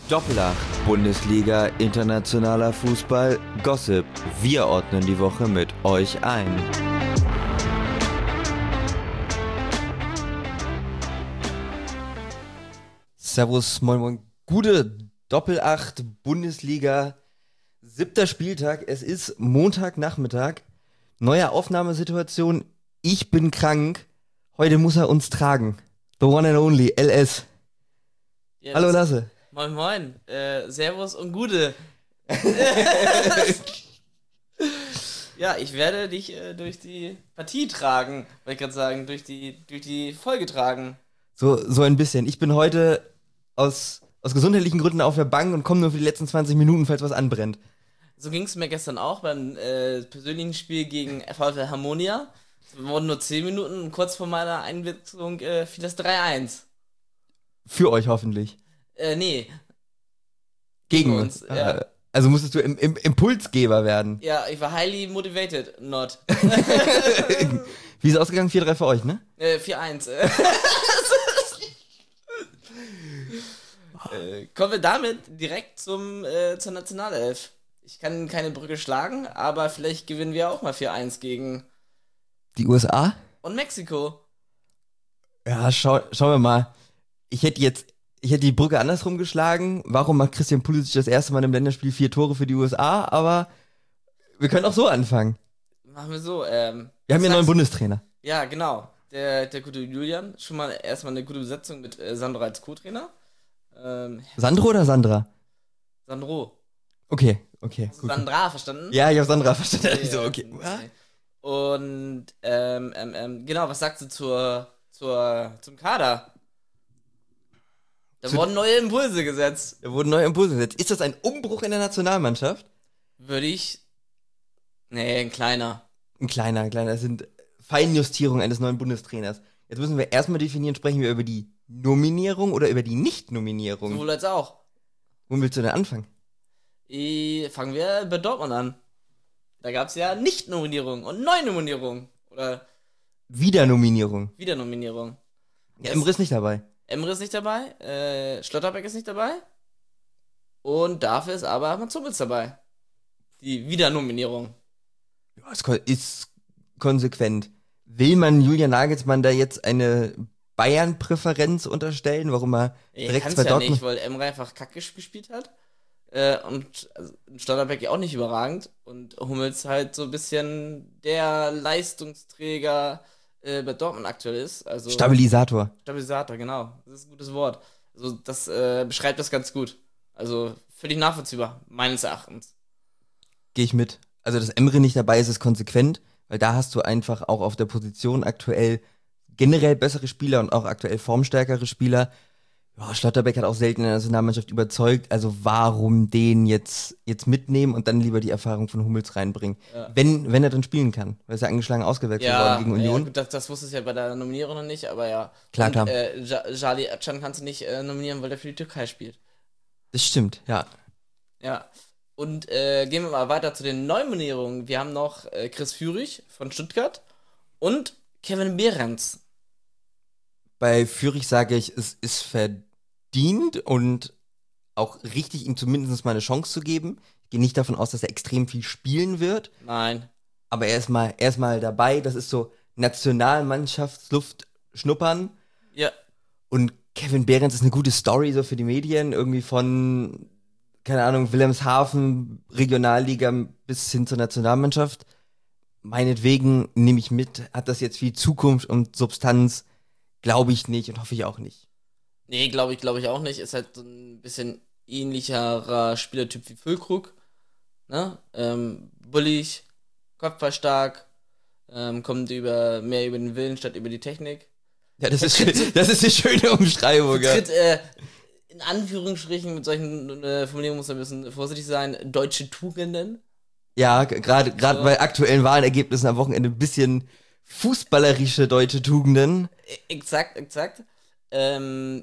Doppelacht, Bundesliga, internationaler Fußball, Gossip. Wir ordnen die Woche mit euch ein. Servus, moin moin, gute Doppelacht, Bundesliga, 7. Spieltag, es ist Montagnachmittag, neue Aufnahmesituation, ich bin krank, heute muss er uns tragen. The one and only, LS. Ja, Hallo Lasse. Moin moin, Servus und Gude. Ja, ich werde dich durch die Partie tragen, wollte ich gerade sagen, durch die Folge tragen. So ein bisschen. Ich bin heute aus gesundheitlichen Gründen auf der Bank und komme nur für die letzten 20 Minuten, falls was anbrennt. So ging es mir gestern auch beim persönlichen Spiel gegen VfL Harmonia. Es wurden nur 10 Minuten und kurz vor meiner Einwechslung fiel das 3-1. Für euch hoffentlich. Nee. Gegen uns, uns. ja. Also musstest du im Impulsgeber werden. Ja, ich war highly motivated, not. Wie ist es ausgegangen? 4-3 für euch, ne? 4-1. Kommen wir damit direkt zur Nationalelf. Ich kann keine Brücke schlagen, aber vielleicht gewinnen wir auch mal 4-1 gegen Die USA? und Mexiko. Ja, schauen wir mal. Ich hätte die Brücke andersrum geschlagen. Warum macht Christian Pulisic das erste Mal im Länderspiel 4 Tore für die USA? Aber wir können auch so anfangen. Machen wir so. Wir haben ja einen neuen Bundestrainer. Ja, genau. Der gute Julian. Schon mal erstmal eine gute Besetzung mit Sandro als Co-Trainer. Sandro oder Sandra? Sandro. Okay. Hast du Gut. Sandra verstanden? Ja, ich habe Sandra verstanden. Ich so, Ja, okay. Und genau, was sagst du zum Kader? Da wurden neue Impulse gesetzt. Da wurden neue Impulse gesetzt. Ist das ein Umbruch in der Nationalmannschaft? Nee, ein kleiner. Ein kleiner. Das sind Feinjustierungen eines neuen Bundestrainers. Jetzt müssen wir erstmal definieren, sprechen wir über die Nominierung oder über die Nicht-Nominierung? Sowohl als auch. Wo willst du denn anfangen? Fangen wir bei Dortmund an. Da gab es ja Nicht-Nominierung und Neunominierung. Oder Wiedernominierung. Wiedernominierung. Ja, Emre ist nicht dabei. Emre ist nicht dabei, Schlotterbeck ist nicht dabei. Und dafür ist aber Mats Hummels dabei. Die Wiedernominierung. Ja, es ist konsequent. Will man Julian Nagelsmann da jetzt eine Bayern-Präferenz unterstellen, warum er direkt Kannst bei ja Dortmund... nicht, weil Emre einfach kacke gespielt hat. Und Schlotterbeck ja auch nicht überragend. Und Hummels halt so ein bisschen der Leistungsträger bei Dortmund aktuell ist. Also Stabilisator. Stabilisator, genau. Das ist ein gutes Wort. Also das beschreibt das ganz gut. Also völlig nachvollziehbar, meines Erachtens. Gehe ich mit. Also, dass Emre nicht dabei ist, ist konsequent, weil da hast du einfach auch auf der Position aktuell generell bessere Spieler und auch aktuell formstärkere Spieler. Ja, Schlotterbeck hat auch selten in der Nationalmannschaft überzeugt, also warum den jetzt mitnehmen und dann lieber die Erfahrung von Hummels reinbringen, Ja. wenn er dann spielen kann, weil er ist ja angeschlagen ausgewechselt worden gegen Union. Ja, gut, das wusste ich ja bei der Nominierung noch nicht, aber ja. Klar. Und Jali Özcan kannst du nicht nominieren, weil der für die Türkei spielt. Das stimmt, ja. Ja. Und gehen wir mal weiter zu den Neunominierungen. Wir haben noch Chris Führig von Stuttgart und Kevin Behrens. Bei Führig sage ich, es ist verdient und auch richtig, ihm zumindest mal eine Chance zu geben. Ich gehe nicht davon aus, dass er extrem viel spielen wird. Nein. Aber er ist mal dabei. Das ist so Nationalmannschaftsluft schnuppern. Ja. Und Kevin Behrens ist eine gute Story so für die Medien. Irgendwie von, keine Ahnung, Wilhelmshaven, Regionalliga bis hin zur Nationalmannschaft. Meinetwegen nehme ich mit. Hat das jetzt viel Zukunft und Substanz? Glaube ich nicht und hoffe ich auch nicht. Nee, glaube ich auch nicht. Ist halt so ein bisschen ähnlicherer Spielertyp wie Füllkrug. Ne? Bullig, kopfballstark, kommt mehr über den Willen statt über die Technik. Ja, das ist die schöne Umschreibung. Vertritt, in Anführungsstrichen, mit solchen Formulierungen muss man ein bisschen vorsichtig sein, deutsche Tugenden. Ja, gerade bei aktuellen Wahlergebnissen am Wochenende ein bisschen fußballerische deutsche Tugenden. Exakt. Finde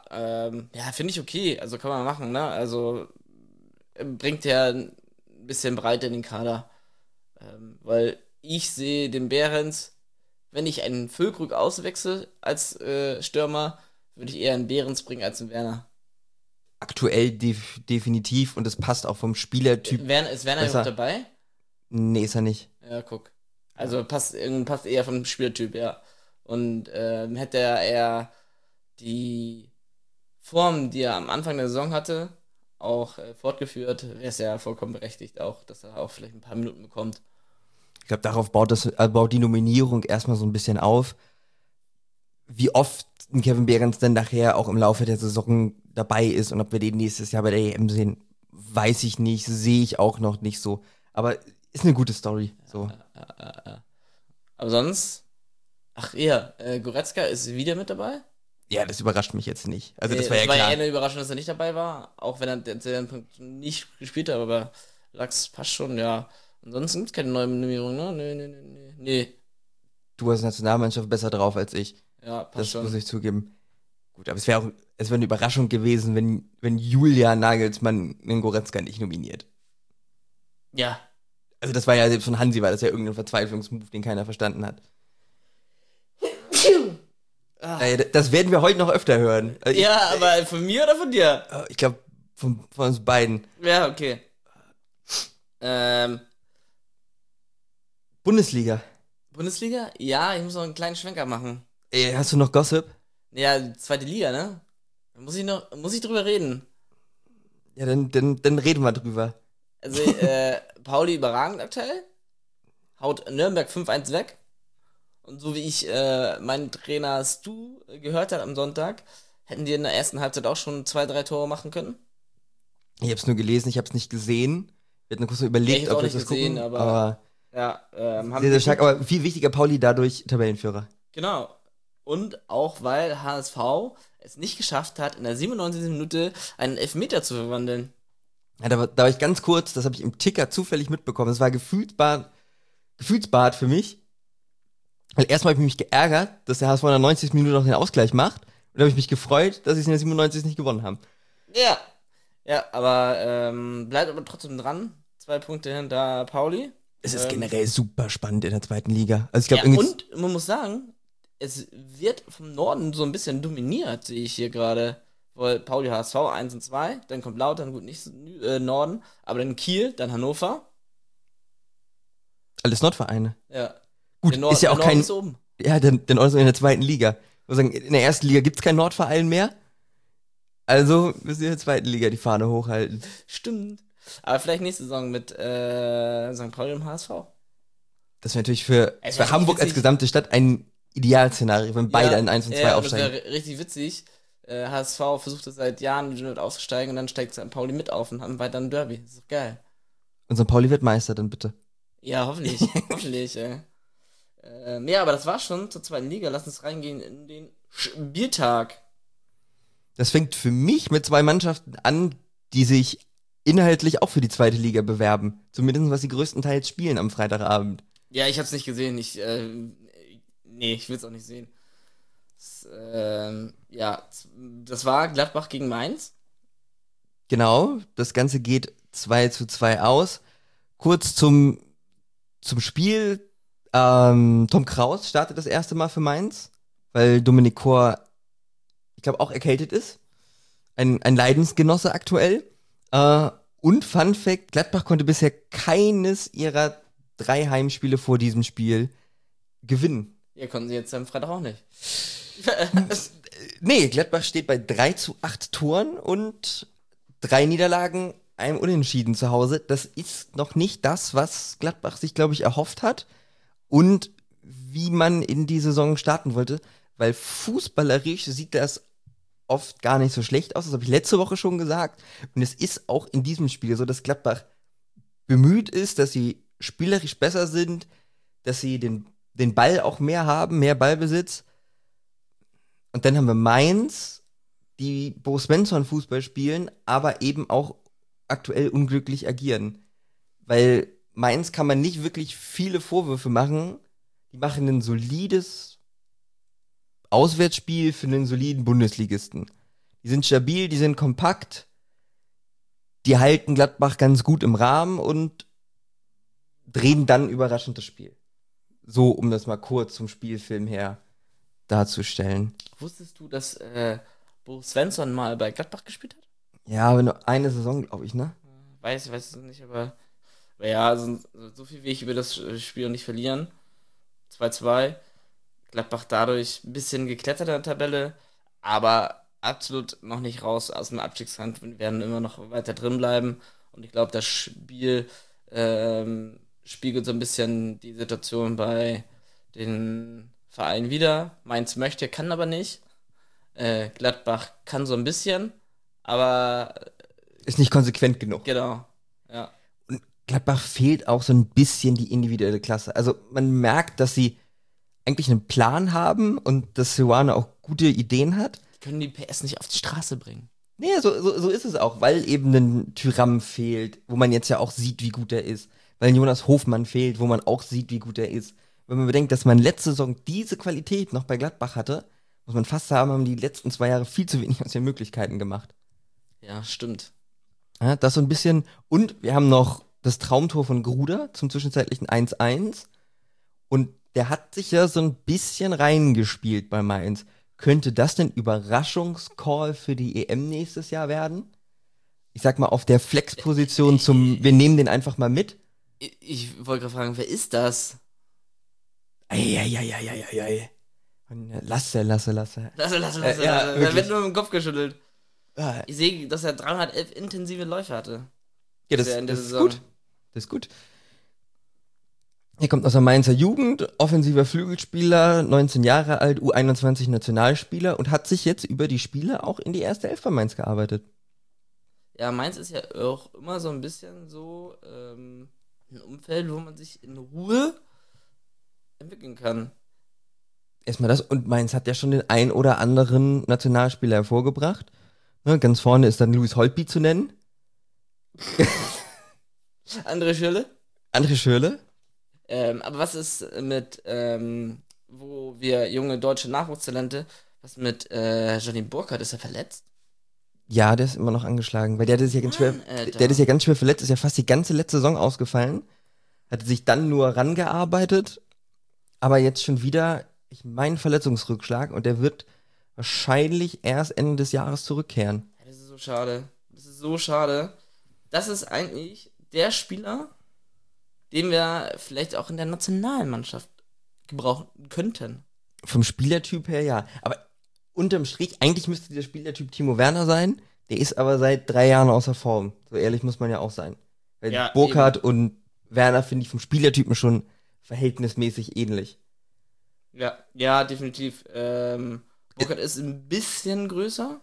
ich okay. Also kann man machen, ne? Also bringt ja ein bisschen Breite in den Kader. Weil ich sehe den Behrens, wenn ich einen Füllkrug auswechsel als Stürmer, würde ich eher einen Behrens bringen als einen Werner. aktuell definitiv und es passt auch vom Spielertyp Ist Werner besser. überhaupt dabei? Nee, ist er nicht. Ja, guck. Also passt eher vom Spieltyp, ja. Und hätte er eher die Form, die er am Anfang der Saison hatte, auch fortgeführt, wäre es ja vollkommen berechtigt auch, dass er auch vielleicht ein paar Minuten bekommt. Ich glaube, darauf baut die Nominierung erstmal so ein bisschen auf. Wie oft ein Kevin Behrens dann nachher auch im Laufe der Saison dabei ist und ob wir den nächstes Jahr bei der EM sehen, weiß ich nicht, sehe ich auch noch nicht so. Aber ist eine gute Story. So. Aber sonst, ach ja, Goretzka ist wieder mit dabei. Ja, das überrascht mich jetzt nicht. Also das Nee, war ja das war ja klar. eher eine Überraschung, dass er nicht dabei war, auch wenn er den Punkt nicht gespielt hat, aber Lachs passt schon, ja. Ansonsten gibt es keine neue Nominierung, ne? Nee. Du hast Nationalmannschaft besser drauf als ich. Ja, passt Das schon. muss ich zugeben. Gut, aber es wäre eine Überraschung gewesen, wenn Julian Nagelsmann einen Goretzka nicht nominiert. Ja. Also das war ja selbst von Hansi, war das ja irgendein Verzweiflungsmove, den keiner verstanden hat. Das werden wir heute noch öfter hören. Also Ja, aber von mir oder von dir? ich glaube, von uns beiden. Ja, okay. Bundesliga. Bundesliga? Ja, ich muss noch einen kleinen Schwenker machen. Hast du noch Gossip? Ja, zweite Liga, ne? Da muss ich drüber reden. Ja, dann reden wir drüber. Also, Pauli überragend aktuell. Haut Nürnberg 5-1 weg. Und so wie ich meinen Trainer Stu gehört hat am Sonntag, hätten die in der ersten Halbzeit auch schon 2, 3 Tore machen können. Ich habe es nur gelesen, ich habe es nicht gesehen. Wir hatten kurz so überlegt, Ich hab's ob auch wir nicht das gesehen, gucken. aber ja, haben sehr, sehr die stark. gut. Aber viel wichtiger, Pauli dadurch Tabellenführer. Genau. Und auch weil HSV es nicht geschafft hat, in der 97. Minute einen Elfmeter zu verwandeln. Ja, da war ich ganz kurz, das habe ich im Ticker zufällig mitbekommen. Das war Gefühlsbad für mich. Weil erstmal habe ich mich geärgert, dass der HSV in der 90. Minute noch den Ausgleich macht. Und dann habe ich mich gefreut, dass sie es in der 97. nicht gewonnen haben. Ja. Ja, aber bleibt aber trotzdem dran. 2 Punkte hinter Pauli. Es ist generell super spannend in der zweiten Liga. Also ich glaube, Ja, und man muss sagen, es wird vom Norden so ein bisschen dominiert, sehe ich hier gerade. Weil Pauli HSV 1 und 2, dann kommt Lautern, gut, nicht Norden, aber dann Kiel, dann Hannover. alles Nordvereine. Ja. Gut, ist ja auch der Norden kein. ist oben. Ja, dann auch so in der zweiten Liga. Ich muss sagen, in der ersten Liga gibt es keinen Nordverein mehr. Also müssen wir in der zweiten Liga die Fahne hochhalten. Stimmt. Aber vielleicht nächste Saison mit St. Pauli und HSV. Das wäre natürlich für Es wär Hamburg richtig als gesamte Stadt ein Idealszenario, wenn beide in 1 und 2 das aufsteigen. wäre richtig witzig. HSV versucht es seit Jahren mit auszusteigen und dann steigt St. Pauli mit auf und haben weiter ein Derby. Das ist doch geil. Und St. Pauli wird Meister, dann bitte. Ja, hoffentlich. Hoffentlich, ja, aber das war's schon zur zweiten Liga. Lass uns reingehen in den Spieltag. Das fängt für mich mit 2 Mannschaften an, die sich inhaltlich auch für die zweite Liga bewerben. Zumindest was sie größtenteils spielen am Freitagabend. Ja, ich hab's nicht gesehen. Nee, ich will's auch nicht sehen. Das war Gladbach gegen Mainz. Genau, das Ganze geht 2-2 aus. Kurz zum Spiel. Tom Kraus startet das erste Mal für Mainz, weil Dominik Kor, ich glaube, auch erkältet ist. Ein Leidensgenosse aktuell. Und Fun Fact, Gladbach konnte bisher keines ihrer 3 Heimspiele vor diesem Spiel gewinnen. Ja, konnten sie jetzt am Freitag auch nicht. Nee, Gladbach steht bei 3-8 Toren und 3 Niederlagen, einem Unentschieden zu Hause. Das ist noch nicht das, was Gladbach sich, glaube ich, erhofft hat und wie man in die Saison starten wollte, weil fußballerisch sieht das oft gar nicht so schlecht aus. Das habe ich letzte Woche schon gesagt. Und es ist auch in diesem Spiel so, dass Gladbach bemüht ist, dass sie spielerisch besser sind, dass sie den Ball auch mehr haben, mehr Ballbesitz. Und dann haben wir Mainz, die Bo Svensson Fußball spielen, aber eben auch aktuell unglücklich agieren. Weil Mainz kann man nicht wirklich viele Vorwürfe machen. Die machen ein solides Auswärtsspiel für einen soliden Bundesligisten. Die sind stabil, die sind kompakt, die halten Gladbach ganz gut im Rahmen und drehen dann überraschend das Spiel. So, um das mal kurz zum Spielfilm her darzustellen. Wusstest du, dass Bo Svensson mal bei Gladbach gespielt hat? Ja, aber nur eine Saison, glaube ich, ne? Weiß es nicht, aber ja, also, so viel will ich über das Spiel noch nicht verlieren. 2-2. Gladbach dadurch ein bisschen geklettert in der Tabelle, aber absolut noch nicht raus aus dem Abstiegskampf. Wir werden immer noch weiter drin bleiben. Und ich glaube, das Spiel spiegelt so ein bisschen die Situation bei den Vereinen wider. Mainz möchte, kann aber nicht. Gladbach kann so ein bisschen, aber Ist nicht konsequent genug. genau. Ja. Und Gladbach fehlt auch so ein bisschen die individuelle Klasse. Also man merkt, dass sie eigentlich einen Plan haben und dass Seoane auch gute Ideen hat. Die können die PS nicht auf die Straße bringen. Nee, so ist es auch, weil eben ein Tyram fehlt, wo man jetzt ja auch sieht, wie gut er ist. Weil ein Jonas Hofmann fehlt, wo man auch sieht, wie gut er ist. Wenn man bedenkt, dass man letzte Saison diese Qualität noch bei Gladbach hatte, muss man fast sagen, haben die letzten 2 Jahre viel zu wenig aus den Möglichkeiten gemacht. Ja, stimmt. Ja, das so ein bisschen. Und wir haben noch das Traumtor von Gruder zum zwischenzeitlichen 1-1. Und der hat sich ja so ein bisschen reingespielt bei Mainz. Könnte das denn Überraschungscall für die EM nächstes Jahr werden? Ich sag mal, auf der Flex-Position wir nehmen den einfach mal mit. Ich wollte gerade fragen, wer ist das? Eieieiei. Lasse. Lasse. Ja, Da wird nur im Kopf geschüttelt. Ja, Ich sehe, dass er 311 intensive Läufe hatte. das in der ist Saison. gut. Das ist gut. Er kommt aus der Mainzer Jugend, offensiver Flügelspieler, 19 Jahre alt, U21 Nationalspieler und hat sich jetzt über die Spiele auch in die erste Elf bei Mainz gearbeitet. Ja, Mainz ist ja auch immer so ein bisschen so ein Umfeld, wo man sich in Ruhe entwickeln kann. Erstmal das, und Mainz hat ja schon den ein oder anderen Nationalspieler hervorgebracht. Ne, ganz vorne ist dann Louis Holtby zu nennen. Andere Schülle. André Schürrle. Aber was ist mit, wo wir junge deutsche Nachwuchstalente, was mit Johnny Burkhardt, ist er verletzt? Ja, der ist immer noch angeschlagen, weil der hat sich ja ganz schwer, Mann, Alter. der ist ja ganz schwer verletzt, ist ja fast die ganze letzte Saison ausgefallen. Hatte sich dann nur rangearbeitet, aber jetzt schon wieder, ich meine, Verletzungsrückschlag und der wird wahrscheinlich erst Ende des Jahres zurückkehren. Ja, das ist so schade. Das ist so schade. Das ist eigentlich der Spieler, den wir vielleicht auch in der Nationalmannschaft gebrauchen könnten. Vom Spielertyp her ja, aber unterm Strich, eigentlich müsste der Spielertyp Timo Werner sein, der ist aber seit 3 Jahren außer Form. So ehrlich muss man ja auch sein. Weil Ja, Burkhardt und Werner finde ich vom Spielertypen schon verhältnismäßig ähnlich. Ja, definitiv. Burkhardt ist ein bisschen größer.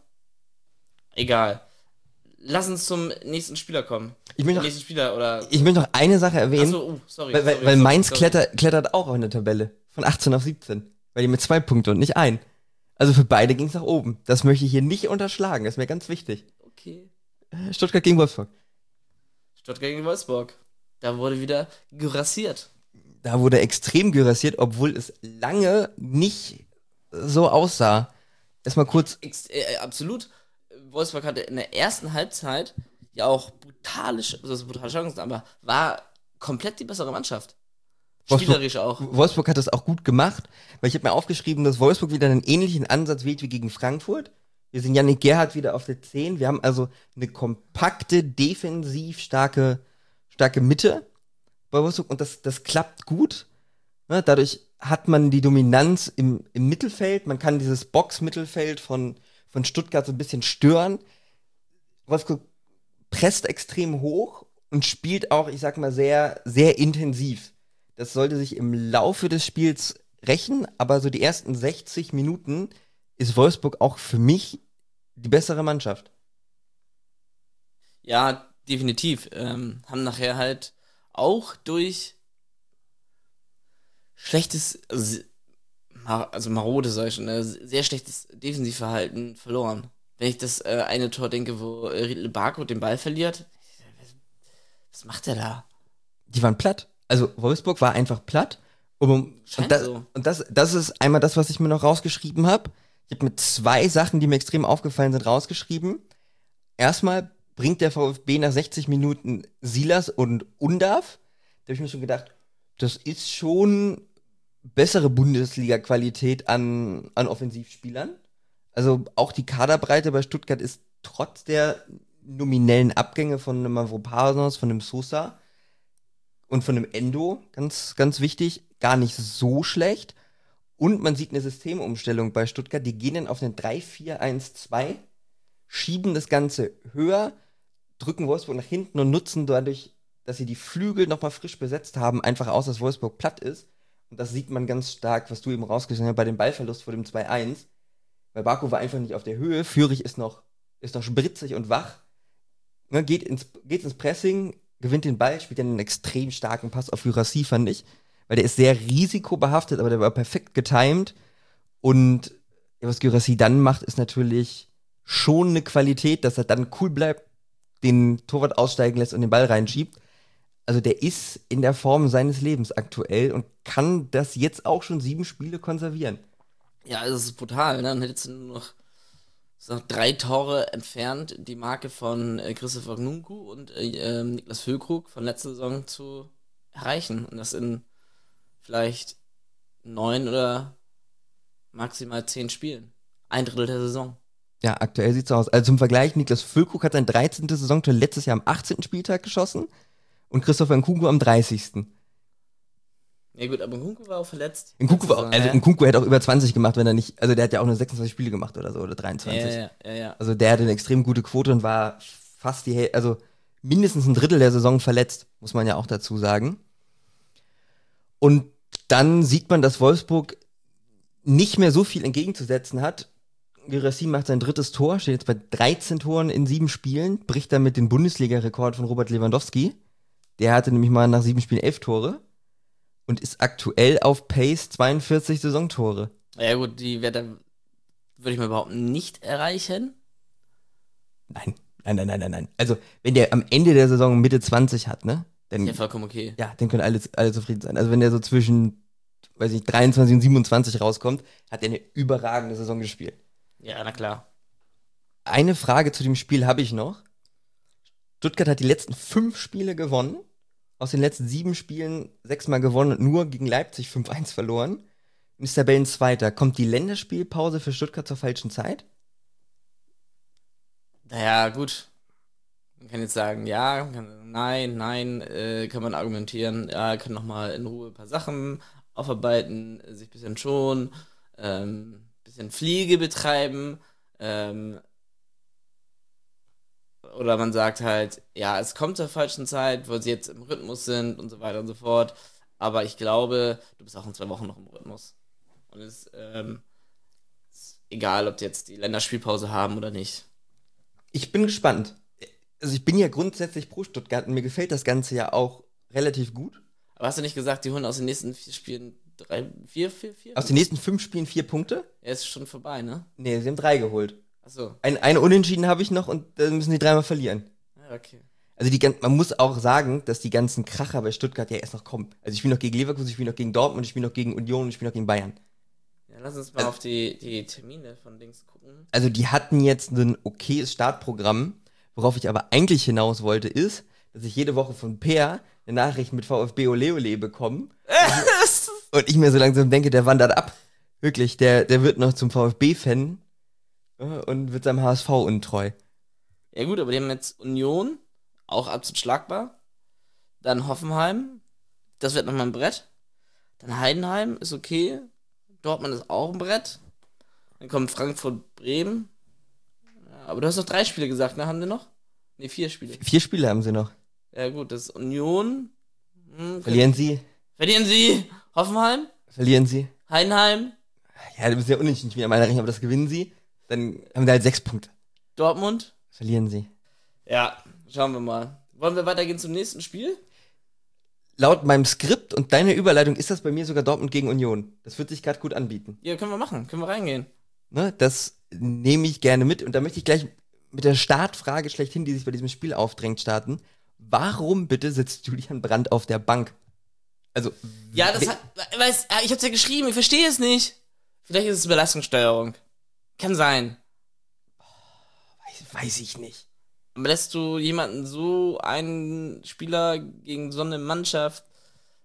Egal. Lass uns zum nächsten Spieler kommen. Ich möchte noch, Nächsten Spieler oder. ich möchte noch eine Sache erwähnen, Achso, sorry. weil Mainz klettert auch auf eine Tabelle von 18 auf 17. Weil die mit 2 Punkten und nicht ein. Also für beide ging es nach oben. Das möchte ich hier nicht unterschlagen, das ist mir ganz wichtig. Okay. Stuttgart gegen Wolfsburg. Stuttgart gegen Wolfsburg. Da wurde wieder gerassiert. Da wurde extrem gerassiert, obwohl es lange nicht so aussah. Erstmal kurz, Absolut. Wolfsburg hatte in der ersten Halbzeit ja auch brutale Chancen, aber war komplett die bessere Mannschaft. Spielerisch auch. Wolfsburg hat das auch gut gemacht, weil ich habe mir aufgeschrieben, dass Wolfsburg wieder einen ähnlichen Ansatz wählt wie gegen Frankfurt. Wir sehen Yannick Gerhardt wieder auf der 10. Wir haben also eine kompakte, defensiv starke Mitte bei Wolfsburg und das klappt gut. Ne, dadurch hat man die Dominanz im Mittelfeld. Man kann dieses Box-Mittelfeld von Stuttgart so ein bisschen stören. Wolfsburg presst extrem hoch und spielt auch, ich sag mal, sehr, sehr intensiv. Das sollte sich im Laufe des Spiels rächen, aber so die ersten 60 Minuten ist Wolfsburg auch für mich die bessere Mannschaft. Ja, definitiv. Haben nachher halt auch durch schlechtes, also marode, sag ich schon, sehr schlechtes Defensivverhalten verloren. Wenn ich das eine Tor denke, wo Riedle Barco den Ball verliert, was macht er da? Die waren platt. Also Wolfsburg war einfach platt. Und So. das ist einmal das, was ich mir noch rausgeschrieben habe. Ich habe mir 2 Sachen, die mir extrem aufgefallen sind, rausgeschrieben. Erstmal bringt der VfB nach 60 Minuten Silas und Undav. Da habe ich mir schon gedacht, das ist schon bessere Bundesliga-Qualität an Offensivspielern. Also auch die Kaderbreite bei Stuttgart ist trotz der nominellen Abgänge von einem Mavropanos, von einem Sosa und von einem Endo, ganz, ganz wichtig, gar nicht so schlecht. Und man sieht eine Systemumstellung bei Stuttgart, die gehen dann auf einen 3-4-1-2, schieben das Ganze höher, drücken Wolfsburg nach hinten und nutzen dadurch, dass sie die Flügel nochmal frisch besetzt haben, einfach aus, dass Wolfsburg platt ist. Und das sieht man ganz stark, was du eben rausgestellt hast, bei dem Ballverlust vor dem 2-1. Weil Baku war einfach nicht auf der Höhe, Führig ist noch spritzig und wach, ne, geht ins Pressing, gewinnt den Ball, spielt dann einen extrem starken Pass auf Gyrassi, fand ich. Weil der ist sehr risikobehaftet, aber der war perfekt getimed. Und was Gyrassi dann macht, ist natürlich schon eine Qualität, dass er dann cool bleibt, den Torwart aussteigen lässt und den Ball reinschiebt. Also der ist in der Form seines Lebens aktuell und kann das jetzt auch schon 7 Spiele konservieren. Ja, es ist brutal, ne? Dann hättest du nur noch 3 Tore entfernt, die Marke von Christopher Nkunku und Niklas Füllkrug von letzter Saison zu erreichen. Und das in vielleicht 9 oder maximal 10 Spielen. Ein Drittel der Saison. Ja, aktuell sieht's so aus. Also zum Vergleich, Niklas Füllkrug hat sein 13. Saisontor letztes Jahr am 18. Spieltag geschossen und Christopher Nkunku am 30. Ja gut, aber Nkunku war auch verletzt. Nkunku hätte auch über 20 gemacht, wenn er nicht, also der hat ja auch nur 26 Spiele gemacht oder so, oder 23. Ja. Also der hatte eine extrem gute Quote und war fast also mindestens ein Drittel der Saison verletzt, muss man ja auch dazu sagen. Und dann sieht man, dass Wolfsburg nicht mehr so viel entgegenzusetzen hat. Gyrassi macht sein 3. Tor, steht jetzt bei 13 Toren in 7 Spielen, bricht damit den Bundesliga-Rekord von Robert Lewandowski. Der hatte nämlich mal nach 7 Spielen 11 Tore und ist aktuell auf Pace 42 Saisontore. Ja gut, die Werte würde ich mal behaupten, nicht erreichen. Nein. Also, wenn der am Ende der Saison Mitte 20 hat, ne? Dann, ist ja vollkommen okay. Ja, dann können alle zufrieden sein. Also, wenn der so zwischen, 23 und 27 rauskommt, hat er eine überragende Saison gespielt. Ja, na klar. Eine Frage zu dem Spiel habe ich noch. Stuttgart hat die letzten 5 Spiele gewonnen. Aus den letzten 7 Spielen 6-mal gewonnen und nur gegen Leipzig 5-1 verloren. Und ist Tabellenzweiter. Kommt die Länderspielpause für Stuttgart zur falschen Zeit? Naja, gut. Man kann jetzt sagen, ja, nein, kann man argumentieren, ja, kann nochmal in Ruhe ein paar Sachen aufarbeiten, sich ein bisschen schonen, bisschen Pflege betreiben, oder man sagt halt, ja, es kommt zur falschen Zeit, weil sie jetzt im Rhythmus sind und so weiter und so fort. Aber ich glaube, du bist auch in 2 Wochen noch im Rhythmus. Und es ist egal, ob die jetzt die Länderspielpause haben oder nicht. Ich bin gespannt. Also ich bin ja grundsätzlich pro Stuttgart und mir gefällt das Ganze ja auch relativ gut. Aber hast du nicht gesagt, die holen aus den nächsten 4 Spielen 4? Aus den nächsten 5 Spielen 4 Punkte? Ja, ist schon vorbei, ne? Nee, sie haben 3 geholt. Achso. Eine Unentschieden habe ich noch und dann müssen die 3-mal verlieren. Ja, okay. Also man muss auch sagen, dass die ganzen Kracher bei Stuttgart ja erst noch kommen. Also ich spiele noch gegen Leverkusen, ich spiele noch gegen Dortmund, ich spiele noch gegen Union und ich spiele noch gegen Bayern. Ja, lass uns mal auf die Termine von Dings gucken. Also die hatten jetzt ein okayes Startprogramm. Worauf ich aber eigentlich hinaus wollte, ist, dass ich jede Woche von Peer eine Nachricht mit VfB Ole Ole bekomme. Und ich mir so langsam denke, der wandert ab. Wirklich, der wird noch zum VfB-Fan und wird seinem HSV untreu. Ja gut, aber die haben jetzt Union, auch absolut schlagbar. Dann Hoffenheim, das wird nochmal ein Brett. Dann Heidenheim ist okay. Dortmund ist auch ein Brett. Dann kommt Frankfurt, Bremen. Ja, aber du hast noch 3 Spiele gesagt, ne? Haben die noch? Ne, 4 Spiele. 4 Spiele haben sie noch. Ja gut, das ist Union. Verlieren sie. Hoffenheim. Verlieren sie. Heidenheim. Ja, du bist ja unentschieden in meiner Rechnung, aber das gewinnen sie. Dann haben sie halt 6 Punkte. Dortmund. Verlieren sie. Ja, schauen wir mal. Wollen wir weitergehen zum nächsten Spiel? Laut meinem Skript und deiner Überleitung ist das bei mir sogar Dortmund gegen Union. Das wird sich gerade gut anbieten. Ja, können wir machen. Können wir reingehen. Ne, das nehme ich gerne mit. Und da möchte ich gleich mit der Startfrage schlechthin, die sich bei diesem Spiel aufdrängt, starten. Warum bitte sitzt Julian Brandt auf der Bank? Also, ja, ich hab's ja geschrieben, ich verstehe es nicht. Vielleicht ist es Belastungssteuerung. Kann sein. Weiß ich nicht. Aber lässt du jemanden einen Spieler gegen so eine Mannschaft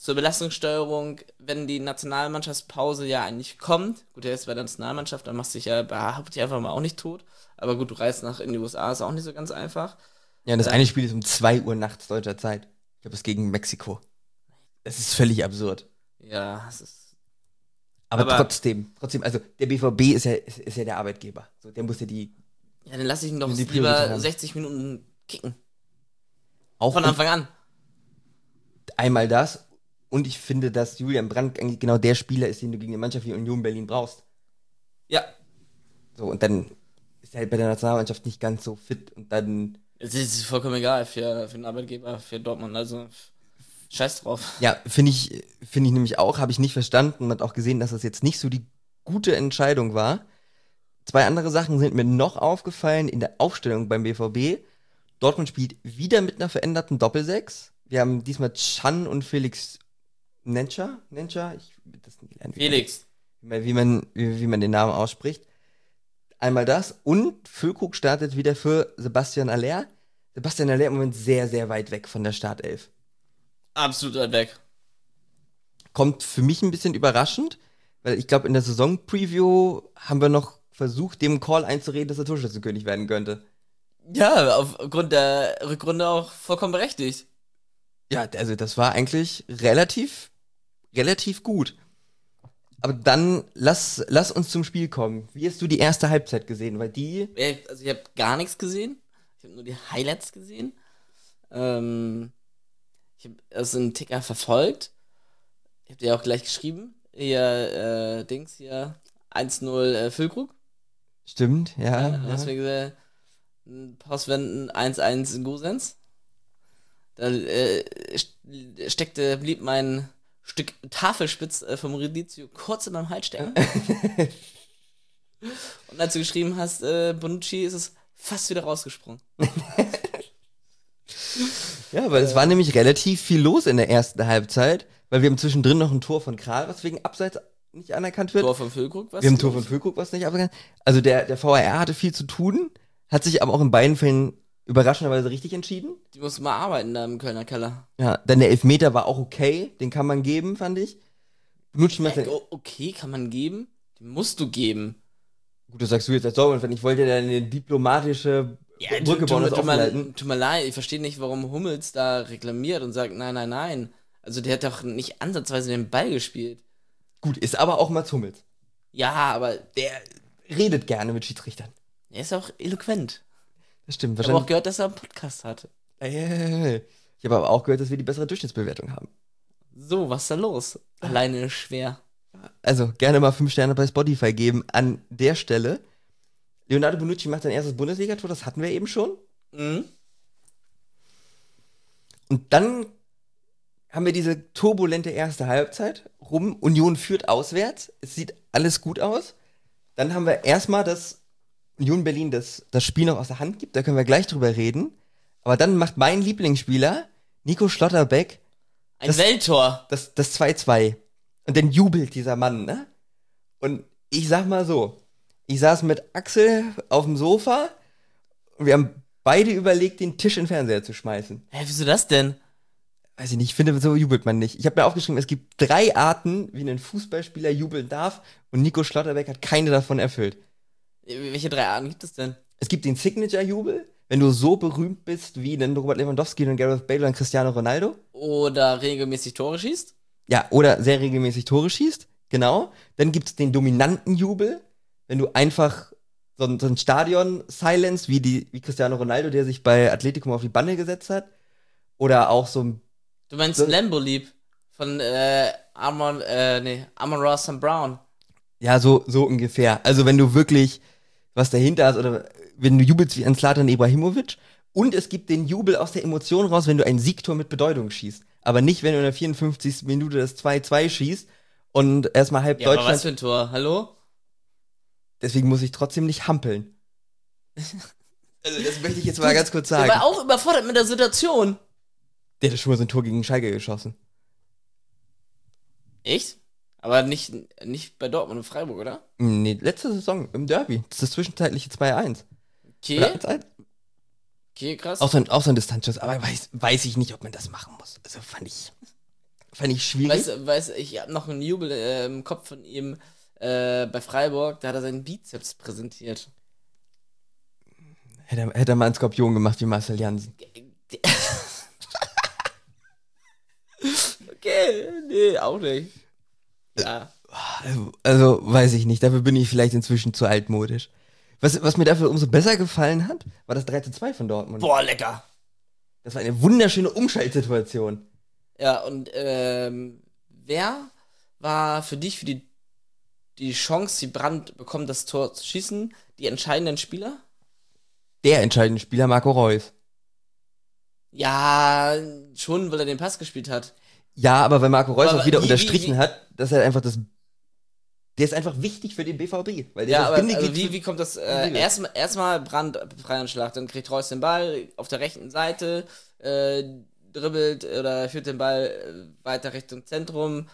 zur Belastungssteuerung, wenn die Nationalmannschaftspause ja eigentlich kommt. Gut, er ist bei der Nationalmannschaft, dann machst du dich ja behauptet einfach mal auch nicht tot. Aber gut, du reist in die USA, ist auch nicht so ganz einfach. Ja, und das eine Spiel ist um 2 Uhr nachts deutscher Zeit. Ich glaube, es ist gegen Mexiko. Das ist völlig absurd. Ja, es ist. Aber trotzdem, also der BVB ist ja der Arbeitgeber. So, der muss ja die. Ja, dann lass ich ihn doch die lieber Priorität haben. 60 Minuten kicken. Auch Von Anfang an. Einmal das. Und ich finde, dass Julian Brandt eigentlich genau der Spieler ist, den du gegen eine Mannschaft wie Union Berlin brauchst. Ja. So, und dann ist er halt bei der Nationalmannschaft nicht ganz so fit. Und dann. Es ist vollkommen egal für den Arbeitgeber, für Dortmund. Also, scheiß drauf. Ja, finde ich nämlich auch. Habe ich nicht verstanden und hat auch gesehen, dass das jetzt nicht so die gute Entscheidung war. 2 andere Sachen sind mir noch aufgefallen in der Aufstellung beim BVB. Dortmund spielt wieder mit einer veränderten Doppelsechs. Wir haben diesmal Can und Felix Nencha? Ich hab das nie gelernt. Felix. Wie man den Namen ausspricht. Einmal das. Und Füllkrug startet wieder für Sebastian Aller. Sebastian Aller im Moment sehr, sehr weit weg von der Startelf. Absolut weit weg. Kommt für mich ein bisschen überraschend, weil ich glaube, in der Saison-Preview haben wir noch versucht, dem Call einzureden, dass er Torschützenkönig werden könnte. Ja, aufgrund der Rückrunde auch vollkommen berechtigt. Ja, also das war eigentlich relativ gut. Aber dann lass uns zum Spiel kommen. Wie hast du die erste Halbzeit gesehen? Weil Also ich habe gar nichts gesehen. Ich habe nur die Highlights gesehen. Ich habe es im Ticker verfolgt. Ich habe dir auch gleich geschrieben. Hier, 1-0 Füllkrug. Stimmt, ja. Hast du gesagt, Postwenden 1-1 in Gosens. Da blieb mein Stück Tafelspitz vom Redizio kurz in meinem Hals stecken. Und als du geschrieben hast, Bonucci, ist es fast wieder rausgesprungen. Ja, weil es war nämlich relativ viel los in der ersten Halbzeit, weil wir haben zwischendrin noch ein Tor von Kral, was wegen Abseits nicht anerkannt wird. Tor von Füllkrug, was? Wir haben ein Tor von Füllkrug, was nicht anerkannt. Also der VAR hatte viel zu tun, hat sich aber auch in beiden Fällen überraschenderweise richtig entschieden. Die mussten mal arbeiten da im Kölner Keller. Ja, dann der Elfmeter war auch okay, den kann man geben, fand ich. Okay, kann man geben? Den musst du geben. Gut, das sagst du jetzt als Dortmund-Fan. Ich wollte ja eine diplomatische Brücke bauen, das aufhalten. Tut mir leid, ich verstehe nicht, warum Hummels da reklamiert und sagt, nein. Also der hat doch nicht ansatzweise den Ball gespielt. Gut, ist aber auch Mats Hummels. Ja, aber der redet gerne mit Schiedsrichtern. Er ist auch eloquent. Das stimmt. Ich habe auch gehört, dass er einen Podcast hatte. Ich habe aber auch gehört, dass wir die bessere Durchschnittsbewertung haben. So, was ist da los? Alleine ist schwer. Also, gerne mal 5 Sterne bei Spotify geben an der Stelle. Leonardo Bonucci macht sein erstes Bundesliga-Tor, das hatten wir eben schon. Mhm. Und dann haben wir diese turbulente erste Halbzeit rum. Union führt auswärts. Es sieht alles gut aus. Dann haben wir erstmal, dass Union Berlin das Spiel noch aus der Hand gibt. Da können wir gleich drüber reden. Aber dann macht mein Lieblingsspieler, Nico Schlotterbeck, ein Welttor. Das 2-2. Und dann jubelt dieser Mann, ne? Und ich sag mal so, ich saß mit Axel auf dem Sofa und wir haben beide überlegt, den Tisch in den Fernseher zu schmeißen. Hä, wieso das denn? Weiß ich nicht, ich finde, so jubelt man nicht. Ich habe mir aufgeschrieben, es gibt 3 Arten, wie ein Fußballspieler jubeln darf und Nico Schlotterbeck hat keine davon erfüllt. Welche 3 Arten gibt es denn? Es gibt den Signature-Jubel, wenn du so berühmt bist wie ein Robert Lewandowski und Gareth Bale und Cristiano Ronaldo. Oder regelmäßig Tore schießt. Ja, oder sehr regelmäßig Tore schießt, genau. Dann gibt's den dominanten Jubel, wenn du einfach so ein Stadion silenced, wie Cristiano Ronaldo, der sich bei Atletico auf die Bande gesetzt hat. Oder auch so ein... Du meinst Lambo Leap von Amon-Ra St. Brown. Ja, so ungefähr. Also wenn du wirklich was dahinter hast oder wenn du jubelst wie ein Zlatan Ibrahimovic. Und es gibt den Jubel aus der Emotion raus, wenn du ein Siegtor mit Bedeutung schießt. Aber nicht, wenn du in der 54. Minute das 2-2 schießt und erstmal halb Deutschland... Aber was für ein Tor? Hallo? Deswegen muss ich trotzdem nicht hampeln. Also das möchte ich jetzt mal ganz kurz sagen. Der war auch überfordert mit der Situation. Der hat schon mal so ein Tor gegen Schalke geschossen. Echt? Aber nicht bei Dortmund und Freiburg, oder? Nee, letzte Saison im Derby. Das ist das zwischenzeitliche 2-1. Okay. Okay, krass. Auch so ein Distanzschuss. Aber weiß ich nicht, ob man das machen muss. Also fand ich... Fand ich schwierig. Ich habe noch einen Jubel im Kopf von ihm bei Freiburg, da hat er seinen Bizeps präsentiert. Hätte er mal einen Skorpion gemacht wie Marcel Jansen. Okay, nee, auch nicht. Ja. Also, weiß ich nicht. Dafür bin ich vielleicht inzwischen zu altmodisch. Was mir dafür umso besser gefallen hat, war das 3:2 von Dortmund. Boah, lecker. Das war eine wunderschöne Umschaltsituation. Ja, und wer war für dich, für die Chance, die Brandt bekommt, das Tor zu schießen, die entscheidenden Spieler? Der entscheidende Spieler, Marco Reus. Ja, schon, weil er den Pass gespielt hat. Ja, aber weil Marco Reus Aber auch wieder wie- unterstrichen wie- hat, dass er einfach der ist einfach wichtig für den BVB. Weil der Ja, ist das aber Bindeglied also für- wie kommt das? Liebe. Erstmal Brand Freianschlag, dann kriegt Reus den Ball auf der rechten Seite, dribbelt oder führt den Ball weiter Richtung Zentrum,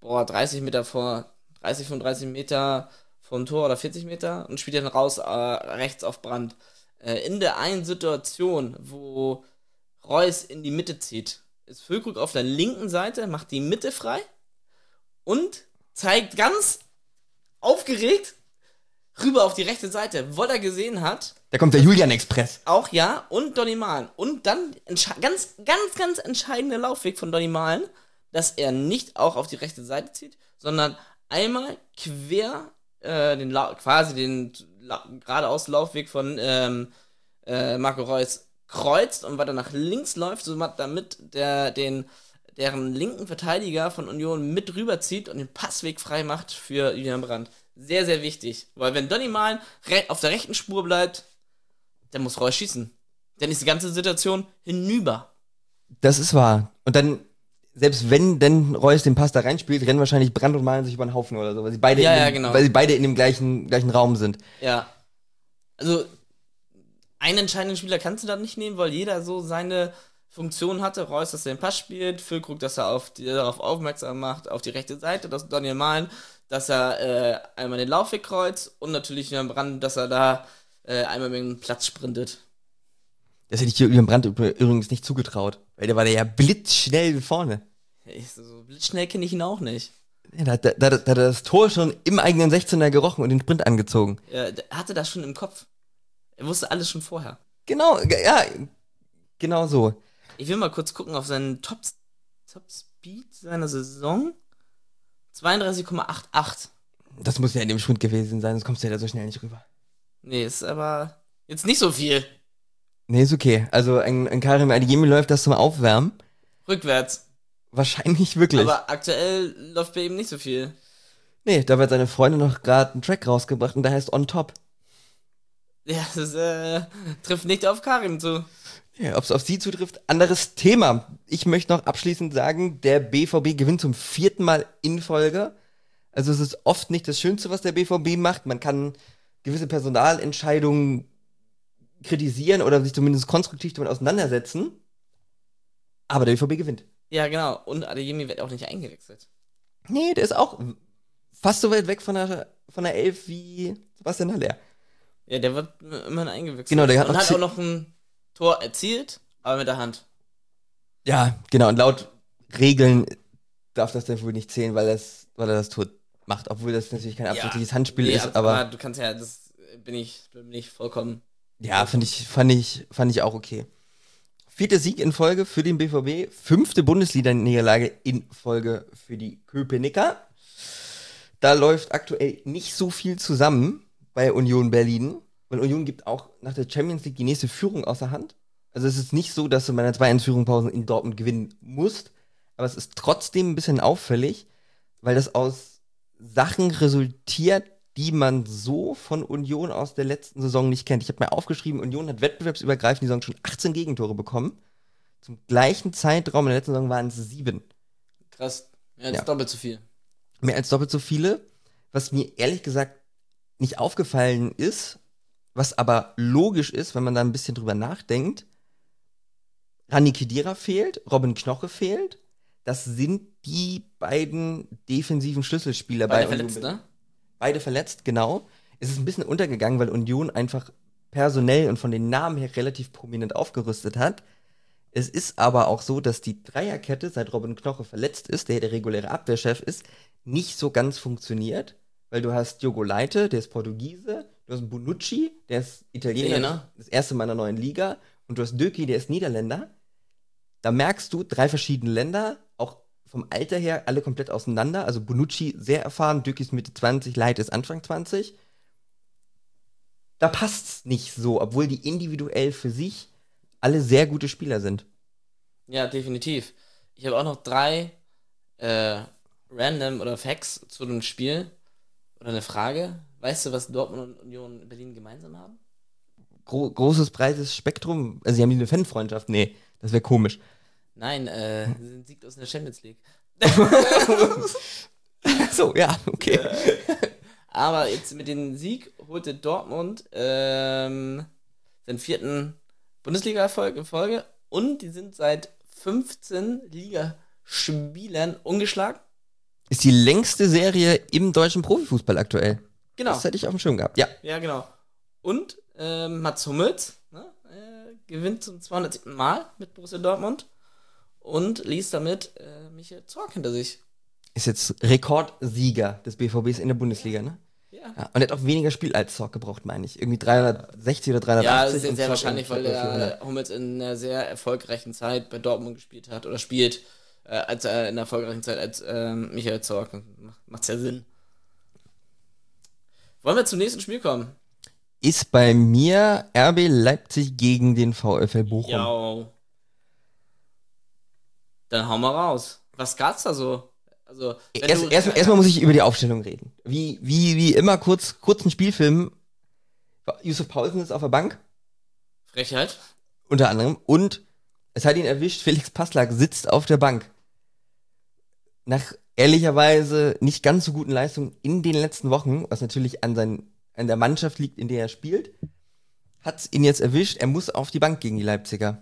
35 Meter vom Tor oder 40 Meter und spielt dann raus rechts auf Brand. In der einen Situation, wo Reus in die Mitte zieht, ist Füllkrug auf der linken Seite, macht die Mitte frei und zeigt ganz aufgeregt rüber auf die rechte Seite, weil er gesehen hat, Da kommt der Julian Express. auch ja, und Donny Malen. Und dann ganz entscheidender Laufweg von Donny Malen, dass er nicht auch auf die rechte Seite zieht, sondern einmal quer quasi den geradeaus Laufweg von Marco Reus kreuzt und weiter nach links läuft, so damit deren linken Verteidiger von Union mit rüberzieht und den Passweg frei macht für Julian Brandt. Sehr, sehr wichtig. Weil wenn Donny Malen auf der rechten Spur bleibt, dann muss Reus schießen. Dann ist die ganze Situation hinüber. Das ist wahr. Und dann, selbst wenn denn Reus den Pass da reinspielt, rennen wahrscheinlich Brandt und Malen sich über den Haufen oder so, weil sie beide, Genau. weil sie beide in dem gleichen Raum sind. Ja. Also, einen entscheidenden Spieler kannst du da nicht nehmen, weil jeder so seine Funktion hatte. Reus, dass er den Pass spielt, Füllkrug, dass er darauf aufmerksam macht, auf die rechte Seite, dass Daniel Malen, dass er einmal den Laufweg kreuzt und natürlich Julian Brandt, dass er da einmal mit dem Platz sprintet. Das hätte ich Julian Brandt übrigens nicht zugetraut, weil der war ja blitzschnell vorne. So blitzschnell kenne ich ihn auch nicht. Ja, da hat er das Tor schon im eigenen 16er gerochen und den Sprint angezogen. Er hatte das schon im Kopf. Er wusste alles schon vorher. Genau, ja, genau so. Ich will mal kurz gucken auf seinen Top Speed seiner Saison. 32,88. Das muss ja in dem Sprint gewesen sein, sonst kommst du ja da so schnell nicht rüber. Nee, ist aber jetzt nicht so viel. Nee, ist okay. Also ein Karim Adeyemi läuft das zum Aufwärmen. Rückwärts. Wahrscheinlich wirklich. Aber aktuell läuft bei ihm nicht so viel. Nee, da wird seine Freundin noch gerade einen Track rausgebracht und der heißt On Top. Ja, das trifft nicht auf Karim zu. Ja, ob es auf sie zutrifft, anderes Thema. Ich möchte noch abschließend sagen, der BVB gewinnt zum 4. Mal in Folge. Also es ist oft nicht das Schönste, was der BVB macht. Man kann gewisse Personalentscheidungen kritisieren oder sich zumindest konstruktiv damit auseinandersetzen. Aber der BVB gewinnt. Ja, genau. Und Adeyemi wird auch nicht eingewechselt. Nee, der ist auch fast so weit weg von der Elf wie Sebastian Haller. Ja, der wird immerhin eingewechselt. Genau, der hat und noch hat auch noch ein Tor erzielt, aber mit der Hand. Ja, genau. Und laut Regeln darf das dann wohl nicht zählen, weil er das Tor macht. Obwohl das natürlich kein absichtliches Handspiel ist, aber du kannst ja, das bin ich vollkommen. ja, fand ich auch okay. 4. Sieg in Folge für den BVB, 5. Bundesliga-Niederlage in Folge für die Köpenicker. Da läuft aktuell nicht so viel zusammen bei Union Berlin, weil Union gibt auch nach der Champions League die nächste Führung außer Hand. Also es ist nicht so, dass du bei einer 2-1-Führung-Pause in Dortmund gewinnen musst, aber es ist trotzdem ein bisschen auffällig, weil das aus Sachen resultiert, die man so von Union aus der letzten Saison nicht kennt. Ich habe mir aufgeschrieben, Union hat wettbewerbsübergreifend die Saison schon 18 Gegentore bekommen. Zum gleichen Zeitraum in der letzten Saison waren es 7. Krass. Ja, das ist doppelt so viel. Mehr als doppelt so viele. Was mir ehrlich gesagt nicht aufgefallen ist, was aber logisch ist, wenn man da ein bisschen drüber nachdenkt, Rani Khedira fehlt, Robin Knoche fehlt. Das sind die beiden defensiven Schlüsselspieler bei Union. Verletzt, ne? Beide verletzt, genau. Es ist ein bisschen untergegangen, weil Union einfach personell und von den Namen her relativ prominent aufgerüstet hat. Es ist aber auch so, dass die Dreierkette, seit Robin Knoche verletzt ist, der reguläre Abwehrchef ist, nicht so ganz funktioniert, weil du hast Diogo Leite, der ist Portugiese, du hast Bonucci, der ist Italiener, das erste Mal in der neuen Liga, und du hast Döki, der ist Niederländer. Da merkst du, 3 verschiedene Länder, auch vom Alter her alle komplett auseinander. Also Bonucci sehr erfahren, Döki ist Mitte 20, Leite ist Anfang 20. Da passt's nicht so, obwohl die individuell für sich alle sehr gute Spieler sind. Ja, definitiv. Ich habe auch noch 3 Random oder Facts zu dem Spiel. Oder eine Frage. Weißt du, was Dortmund und Union Berlin gemeinsam haben? Großes, breites Spektrum. Also, sie haben eine Fanfreundschaft. Nee, das wäre komisch. Nein, sie sind Sieg aus der Champions League. So, ja, okay. Aber jetzt mit dem Sieg holte Dortmund seinen 4. Bundesliga-Erfolg in Folge und die sind seit 15 Ligaspielen ungeschlagen. Ist die längste Serie im deutschen Profifußball aktuell. Genau. Das hätte ich auf dem Schirm gehabt, ja. Ja, genau. Und Mats Hummels gewinnt zum 200. Mal mit Borussia Dortmund und ließ damit Michael Zorc hinter sich. Ist jetzt Rekordsieger des BVBs in der Bundesliga, ne? Ja. Und er hat auch weniger Spiel als Zorc gebraucht, meine ich. Irgendwie 360 oder 380. Ja, das ist sehr wahrscheinlich, weil der Hummels in einer sehr erfolgreichen Zeit bei Dortmund gespielt hat oder spielt, als in einer erfolgreichen Zeit als Michael Zorc. Macht's ja Sinn. Wollen wir zum nächsten Spiel kommen? Ist bei mir RB Leipzig gegen den VfL Bochum. Ja. Dann hau mal raus. Was gab's da so? Also, erstmal muss ich über die Aufstellung reden. Wie immer kurzen Spielfilm. Yusuf Paulsen ist auf der Bank. Frechheit. Unter anderem. Und es hat ihn erwischt, Felix Passlack sitzt auf der Bank. Nach ehrlicherweise nicht ganz so guten Leistungen in den letzten Wochen, was natürlich an der Mannschaft liegt, in der er spielt, hat es ihn jetzt erwischt. Er muss auf die Bank gegen die Leipziger.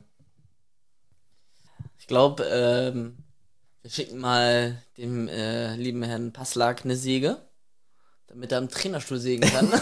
Ich glaube, wir schicken mal dem lieben Herrn Passlack eine Säge, damit er am Trainerstuhl sägen kann.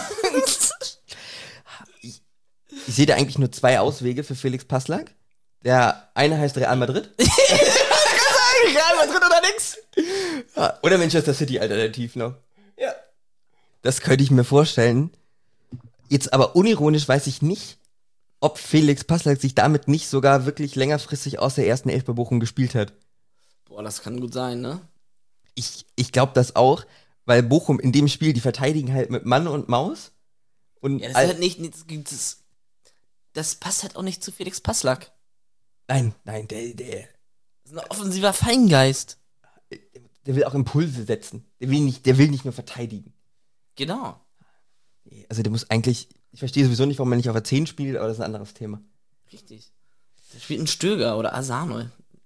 Ich sehe da eigentlich nur 2 Auswege für Felix Passlack. Der eine heißt Real Madrid. Real Madrid oder nix? Ja, oder Manchester City alternativ noch. Ja. Das könnte ich mir vorstellen. Jetzt aber unironisch weiß ich nicht, ob Felix Passlack sich damit nicht sogar wirklich längerfristig aus der ersten Elf bei Bochum gespielt hat. Boah, das kann gut sein, ne? Ich glaube das auch, weil Bochum in dem Spiel, die verteidigen halt mit Mann und Maus. Und ja, das ist halt nicht das passt halt auch nicht zu Felix Passlack. Nein, der Das ist ein offensiver Feingeist. Der will auch Impulse setzen. Der will nicht nur verteidigen. Genau. Also der muss eigentlich, ich verstehe sowieso nicht, warum er nicht auf der 10 spielt, aber das ist ein anderes Thema. Richtig. Der spielt ein Stöger oder Asano.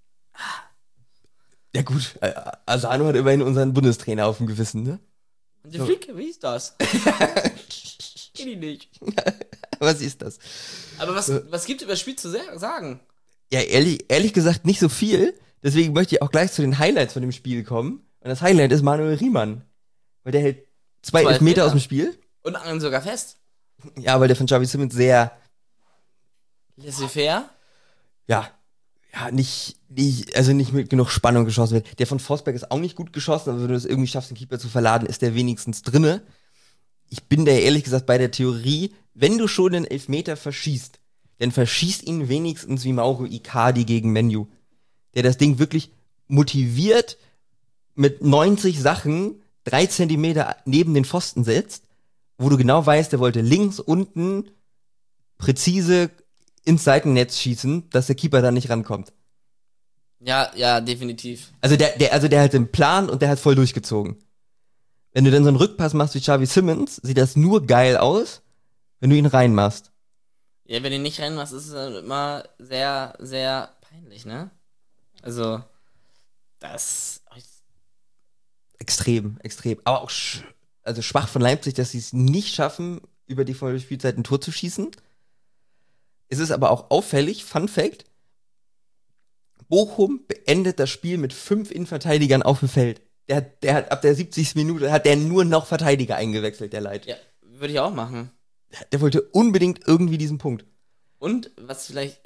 Ja gut, Asano hat immerhin unseren Bundestrainer auf dem Gewissen, ne? Und der Flick, wie ist das? Kenn ich nicht. Was ist das? Aber was gibt über das Spiel zu sagen? Ja, ehrlich gesagt nicht so viel. Deswegen möchte ich auch gleich zu den Highlights von dem Spiel kommen. Und das Highlight ist Manuel Riemann. Weil der hält 2 Elfmeter aus dem Spiel. Und angeln sogar fest. Ja, weil der von Xavi Simons sehr... Laissez-faire? Ja, nicht mit genug Spannung geschossen wird. Der von Forsberg ist auch nicht gut geschossen, aber wenn du es irgendwie schaffst, den Keeper zu verladen, ist der wenigstens drinne. Ich bin da ehrlich gesagt bei der Theorie, wenn du schon einen Elfmeter verschießt, dann verschießt ihn wenigstens wie Mauro Icardi gegen Menu. Der das Ding wirklich motiviert mit 90 Sachen 3 Zentimeter neben den Pfosten setzt, wo du genau weißt, der wollte links unten präzise ins Seitennetz schießen, dass der Keeper da nicht rankommt. Ja, definitiv. Also der hat den Plan und der hat voll durchgezogen. Wenn du dann so einen Rückpass machst wie Xavi Simons, sieht das nur geil aus, wenn du ihn reinmachst. Ja, wenn du ihn nicht reinmachst, ist es immer sehr, sehr peinlich, ne? Also, das... Extrem. Aber auch schwach von Leipzig, dass sie es nicht schaffen, über die volle Spielzeit ein Tor zu schießen. Es ist aber auch auffällig, Fun Fact, Bochum beendet das Spiel mit 5 Innenverteidigern auf dem Feld. Der hat ab der 70. Minute hat der nur noch Verteidiger eingewechselt, der Leit. Ja, würde ich auch machen. Der wollte unbedingt irgendwie diesen Punkt. Und, was vielleicht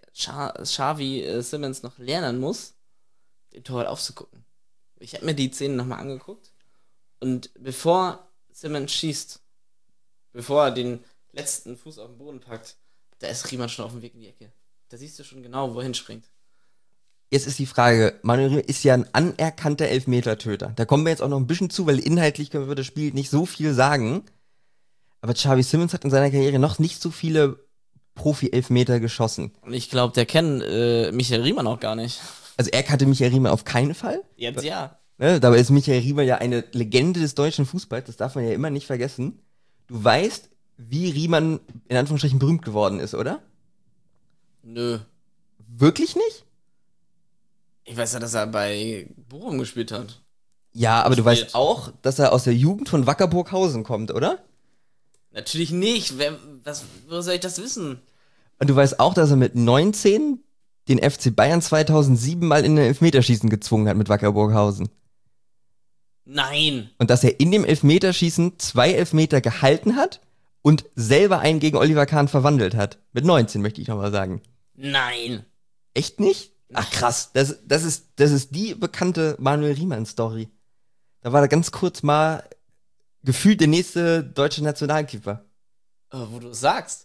Xavi Simmons noch lernen muss, den Torwart aufzugucken. Ich habe mir die Szene nochmal angeguckt und bevor Simmons schießt, bevor er den letzten Fuß auf den Boden packt, da ist Riemann schon auf dem Weg in die Ecke. Da siehst du schon genau, wo er hinspringt. Jetzt ist die Frage, Manuel Riemann ist ja ein anerkannter Elfmetertöter. Da kommen wir jetzt auch noch ein bisschen zu, weil inhaltlich können wir über das Spiel nicht so viel sagen. Aber Xavi Simmons hat in seiner Karriere noch nicht so viele Profi-Elfmeter geschossen. Und ich glaube, der kennt Michael Riemann auch gar nicht. Also er kannte Michael Riemann auf keinen Fall. Jetzt ja. Ne, dabei ist Michael Riemann ja eine Legende des deutschen Fußballs, das darf man ja immer nicht vergessen. Du weißt, wie Riemann in Anführungsstrichen berühmt geworden ist, oder? Nö. Wirklich nicht? Ich weiß ja, dass er bei Bochum gespielt hat. Ja, aber du Gespielt. weißt auch, dass er aus der Jugend von Wacker Burghausen kommt, oder? Natürlich nicht. Wo soll ich das wissen? Und du weißt auch, dass er mit 19 den FC Bayern 2007 mal in den Elfmeterschießen gezwungen hat mit Wacker Burghausen. Nein. Und dass er in dem Elfmeterschießen 2 Elfmeter gehalten hat und selber einen gegen Oliver Kahn verwandelt hat. Mit 19, möchte ich nochmal sagen. Nein. Echt nicht? Ach krass, das ist die bekannte Manuel Riemann-Story. Da war er ganz kurz mal gefühlt der nächste deutsche Nationalkeeper. Wo du es sagst.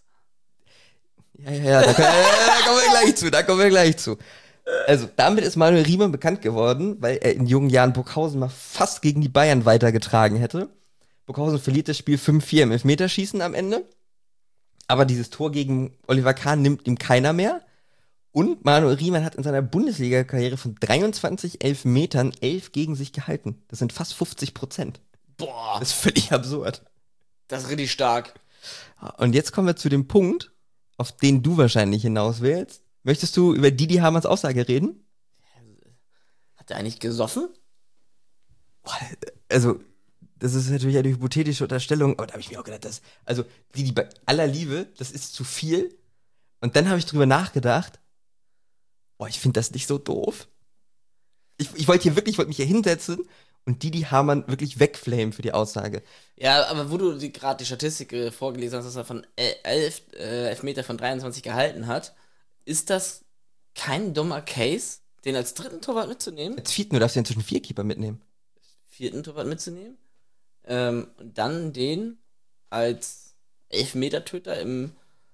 Ja, da kommen wir gleich zu. Also, damit ist Manuel Riemann bekannt geworden, weil er in jungen Jahren Burghausen mal fast gegen die Bayern weitergetragen hätte. Burghausen verliert das Spiel 5-4 im Elfmeterschießen am Ende. Aber dieses Tor gegen Oliver Kahn nimmt ihm keiner mehr. Und Manuel Riemann hat in seiner Bundesliga-Karriere von 23 Elfmetern 11 gegen sich gehalten. Das sind fast 50%. Boah. Das ist völlig absurd. Das ist richtig stark. Und jetzt kommen wir zu dem Punkt, auf den du wahrscheinlich hinaus willst. Möchtest du über Didi Hamanns Aussage reden? Hat er eigentlich gesoffen? Also, das ist natürlich eine hypothetische Unterstellung, aber da habe ich mir auch gedacht, also Didi bei aller Liebe, das ist zu viel. Und dann habe ich drüber nachgedacht, ich finde das nicht so doof. Ich wollte mich hier hinsetzen und Didi Hamann wirklich wegflamen für die Aussage. Ja, aber wo du gerade die Statistik vorgelesen hast, dass er von 11 Elfmeter von 23 gehalten hat, ist das kein dummer Case, den als dritten Torwart mitzunehmen? Als vierten, du darfst ja inzwischen 4 Keeper mitnehmen. Vierten Torwart mitzunehmen? Und dann den als Elfmetertöter im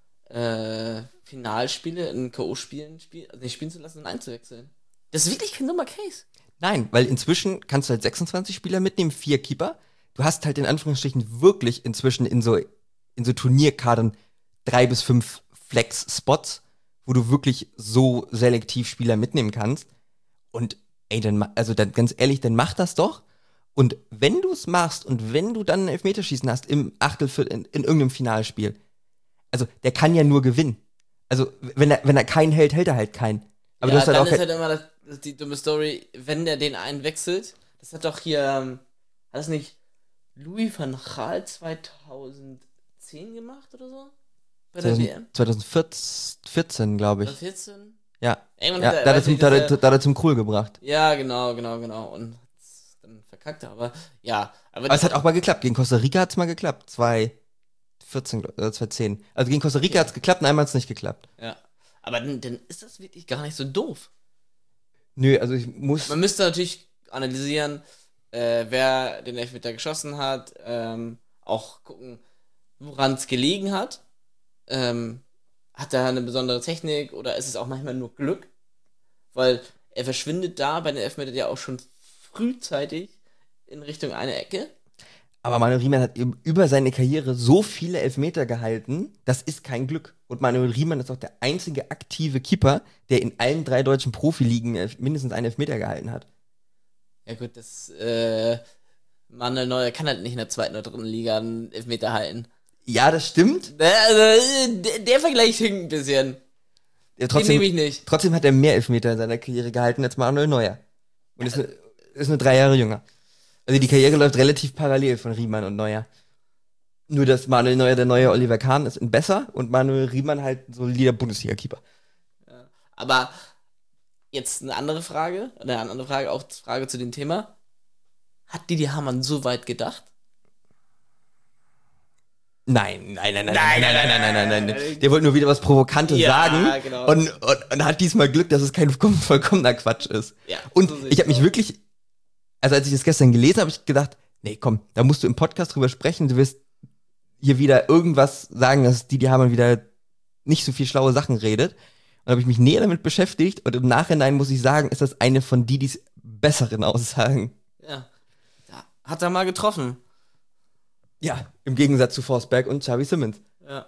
Finalspiele, in K.O.-Spielen spielen zu lassen und einzuwechseln. Das ist wirklich kein dummer Case. Nein, weil inzwischen kannst du halt 26 Spieler mitnehmen, 4 Keeper. Du hast halt in Anführungsstrichen wirklich inzwischen in so Turnierkadern 3 bis 5 Flex-Spots, wo du wirklich so selektiv Spieler mitnehmen kannst. Und dann ganz ehrlich, dann mach das doch. Und wenn du es machst und wenn du dann ein Elfmeterschießen hast im Achtelviertel, in irgendeinem Finalspiel, also der kann ja nur gewinnen. Also wenn er keinen hält, hält er halt keinen. Aber ja, du hast dann halt ist halt immer die dumme Story, wenn der den einen wechselt. Das hat doch hier, hat das nicht Louis van Gaal 2010 gemacht oder so? Bei der WM? 2014, glaube ich. 2014? Ja. Irgendwann Ja, da hat er zum Krul gebracht. Ja, genau. Und hat's dann verkackt, aber ja. Aber es hat auch mal geklappt. Gegen Costa Rica hat es mal geklappt. 2014 oder 2010. Also gegen Costa Rica hat es geklappt und einmal hat es nicht geklappt. Ja. Aber dann ist das wirklich gar nicht so doof. Nö, also Man müsste natürlich analysieren, wer den Elfmeter geschossen hat, auch gucken, woran es gelegen hat. Hat er eine besondere Technik oder ist es auch manchmal nur Glück? Weil er verschwindet da bei den Elfmetern ja auch schon frühzeitig in Richtung eine Ecke. Aber Manuel Riemann hat eben über seine Karriere so viele Elfmeter gehalten, das ist kein Glück. Und Manuel Riemann ist auch der einzige aktive Keeper, der in allen 3 deutschen Profiligen mindestens einen Elfmeter gehalten hat. Ja gut, Manuel Neuer kann halt nicht in der 2. oder 3. Liga einen Elfmeter halten. Ja, das stimmt. Also, der Vergleich hinkt ein bisschen. Ja, Den nehme ich nicht. Trotzdem hat er mehr Elfmeter in seiner Karriere gehalten als Manuel Neuer. Und ist nur 3 Jahre jünger. Also die Karriere läuft relativ parallel von Riemann und Neuer. Nur, dass Manuel Neuer der neue Oliver Kahn ist besser und Manuel Riemann halt ein solider Bundesliga-Keeper. Ja. Aber jetzt eine andere Frage, auch Frage zu dem Thema. Hat Didi Hamann so weit gedacht? Nein. Der wollte nur wieder was Provokantes sagen genau. und hat diesmal Glück, dass es kein vollkommener Quatsch ist. Ja, und so ich habe mich wirklich, also als ich das gestern gelesen habe, habe ich gedacht, nee, komm, da musst du im Podcast drüber sprechen, du wirst hier wieder irgendwas sagen, dass Didi Hamann wieder nicht so viel schlaue Sachen redet. Und habe ich mich näher damit beschäftigt und im Nachhinein muss ich sagen, ist das eine von Didis besseren Aussagen. Ja, da hat er mal getroffen. Ja, im Gegensatz zu Forsberg und Xavi Simons. Ja.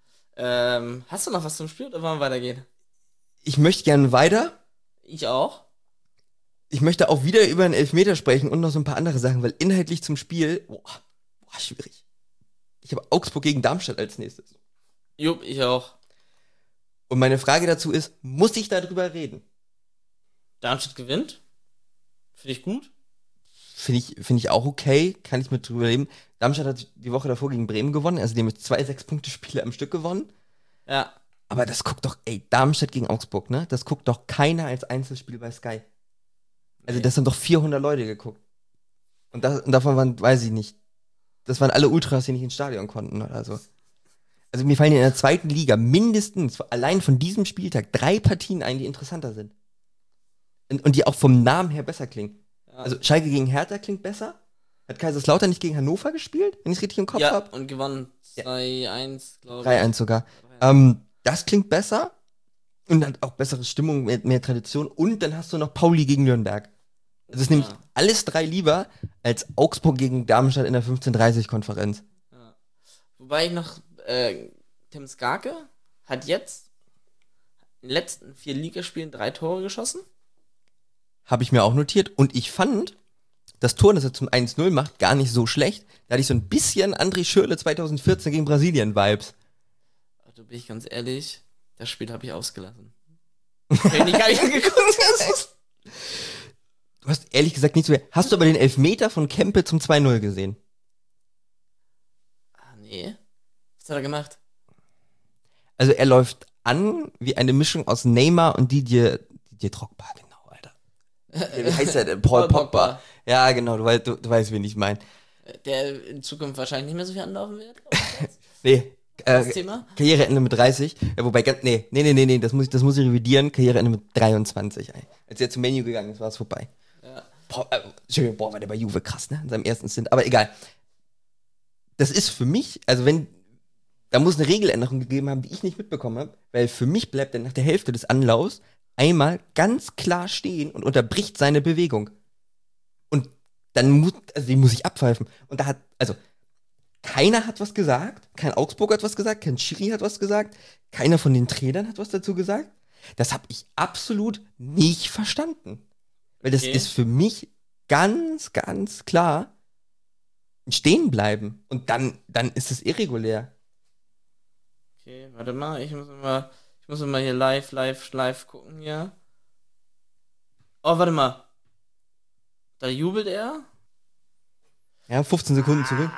Hast du noch was zum Spiel oder wollen wir weitergehen? Ich möchte gerne weiter. Ich auch. Ich möchte auch wieder über einen Elfmeter sprechen und noch so ein paar andere Sachen, weil inhaltlich zum Spiel, schwierig. Ich habe Augsburg gegen Darmstadt als nächstes. Jupp, ich auch. Und meine Frage dazu ist, muss ich darüber reden? Darmstadt gewinnt. Finde ich gut. Finde ich auch okay, kann ich mit drüber leben. Darmstadt hat die Woche davor gegen Bremen gewonnen, also die haben mit 2 6-Punkte-Spiele am Stück gewonnen. Ja. Aber das guckt doch, Darmstadt gegen Augsburg, ne? Das guckt doch keiner als Einzelspiel bei Sky. Also das haben doch 400 Leute geguckt. Und davon waren, weiß ich nicht, das waren alle Ultras, die nicht ins Stadion konnten oder so. Also mir fallen in der zweiten Liga mindestens, allein von diesem Spieltag, 3 Partien ein, die interessanter sind. Und die auch vom Namen her besser klingen. Ja. Also Schalke gegen Hertha klingt besser. Hat Kaiserslautern nicht gegen Hannover gespielt, wenn ich es richtig im Kopf habe? Ja, und gewonnen 2-1, glaube ich. 3-1 sogar. Das klingt besser und hat auch bessere Stimmung, mehr Tradition. Und dann hast du noch Pauli gegen Nürnberg. Das ist nämlich alles 3 lieber als Augsburg gegen Darmstadt in der 15:30-Konferenz. Ja. Wobei ich noch, Tim Skarke hat jetzt in den letzten 4 Ligaspielen 3 Tore geschossen. Habe ich mir auch notiert. Und ich fand das Tor, das er zum 1-0 macht, gar nicht so schlecht. Da hatte ich so ein bisschen André Schürrle 2014 gegen Brasilien-Vibes. Da bin ich ganz ehrlich, das Spiel habe ich ausgelassen. Wenn ich gar nicht angeguckt. Du hast ehrlich gesagt nichts mehr. Hast du aber den Elfmeter von Kempe zum 2-0 gesehen? Nee. Was hat er gemacht? Also er läuft an wie eine Mischung aus Neymar und Didier Drogba, genau, Alter. Wie heißt der denn? Paul Pogba. Ja, genau, du weißt, wen ich meine. Der in Zukunft wahrscheinlich nicht mehr so viel anlaufen wird? Nee. Das Thema? Karriereende mit 30. Ja, wobei, nee, das muss ich revidieren. Karriereende mit 23. Als er zum Menu gegangen ist, war es vorbei. Ja. Boah, war der bei Juve krass, ne? In seinem ersten Stint. Aber egal. Das ist für mich, also da muss eine Regeländerung gegeben haben, die ich nicht mitbekommen habe, weil für mich bleibt er nach der Hälfte des Anlaufs einmal ganz klar stehen und unterbricht seine Bewegung. Und dann die muss ich abpfeifen. Und keiner hat was gesagt, kein Augsburger hat was gesagt, kein Schiri hat was gesagt, keiner von den Trainern hat was dazu gesagt. Das habe ich absolut nicht verstanden. Weil das ist für mich ganz, ganz klar stehen bleiben. Und dann ist es irregulär. Okay, warte mal, ich muss mal hier live gucken hier. Oh, warte mal. Da jubelt er. Ja, 15 Sekunden zurück.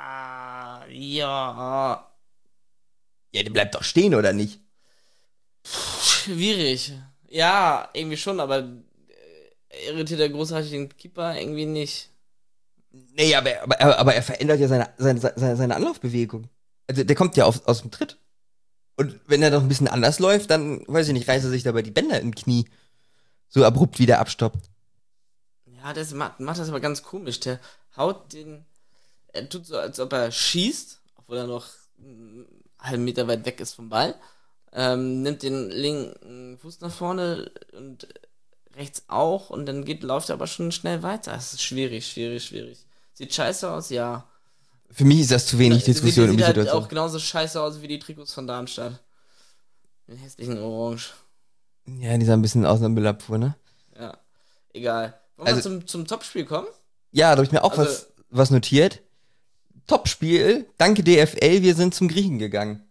Ja. Ja, der bleibt doch stehen, oder nicht? Schwierig. Ja, irgendwie schon, aber irritiert der großartig den Keeper irgendwie nicht. Nee, aber er verändert ja seine Anlaufbewegung. Also der kommt ja aus dem Tritt. Und wenn er doch ein bisschen anders läuft, dann, weiß ich nicht, reißt er sich dabei die Bänder im Knie. So abrupt, wie der abstoppt. Ja, das macht das aber ganz komisch. Der haut er tut so, als ob er schießt, obwohl er noch einen halben Meter weit weg ist vom Ball. Nimmt den linken Fuß nach vorne und rechts auch und dann läuft er aber schon schnell weiter. Das ist schwierig. Sieht scheiße aus, ja. Für mich ist das zu wenig Diskussion um die Situation. Situation. Sieht auch genauso scheiße aus wie die Trikots von Darmstadt. Den hässlichen Orange. Ja, die sah ein bisschen aus einer Müllabfuhr, ne? Ja, egal. Wollen wir zum Topspiel kommen? Ja, da habe ich mir auch was notiert. Topspiel, danke DFL, wir sind zum Griechen gegangen.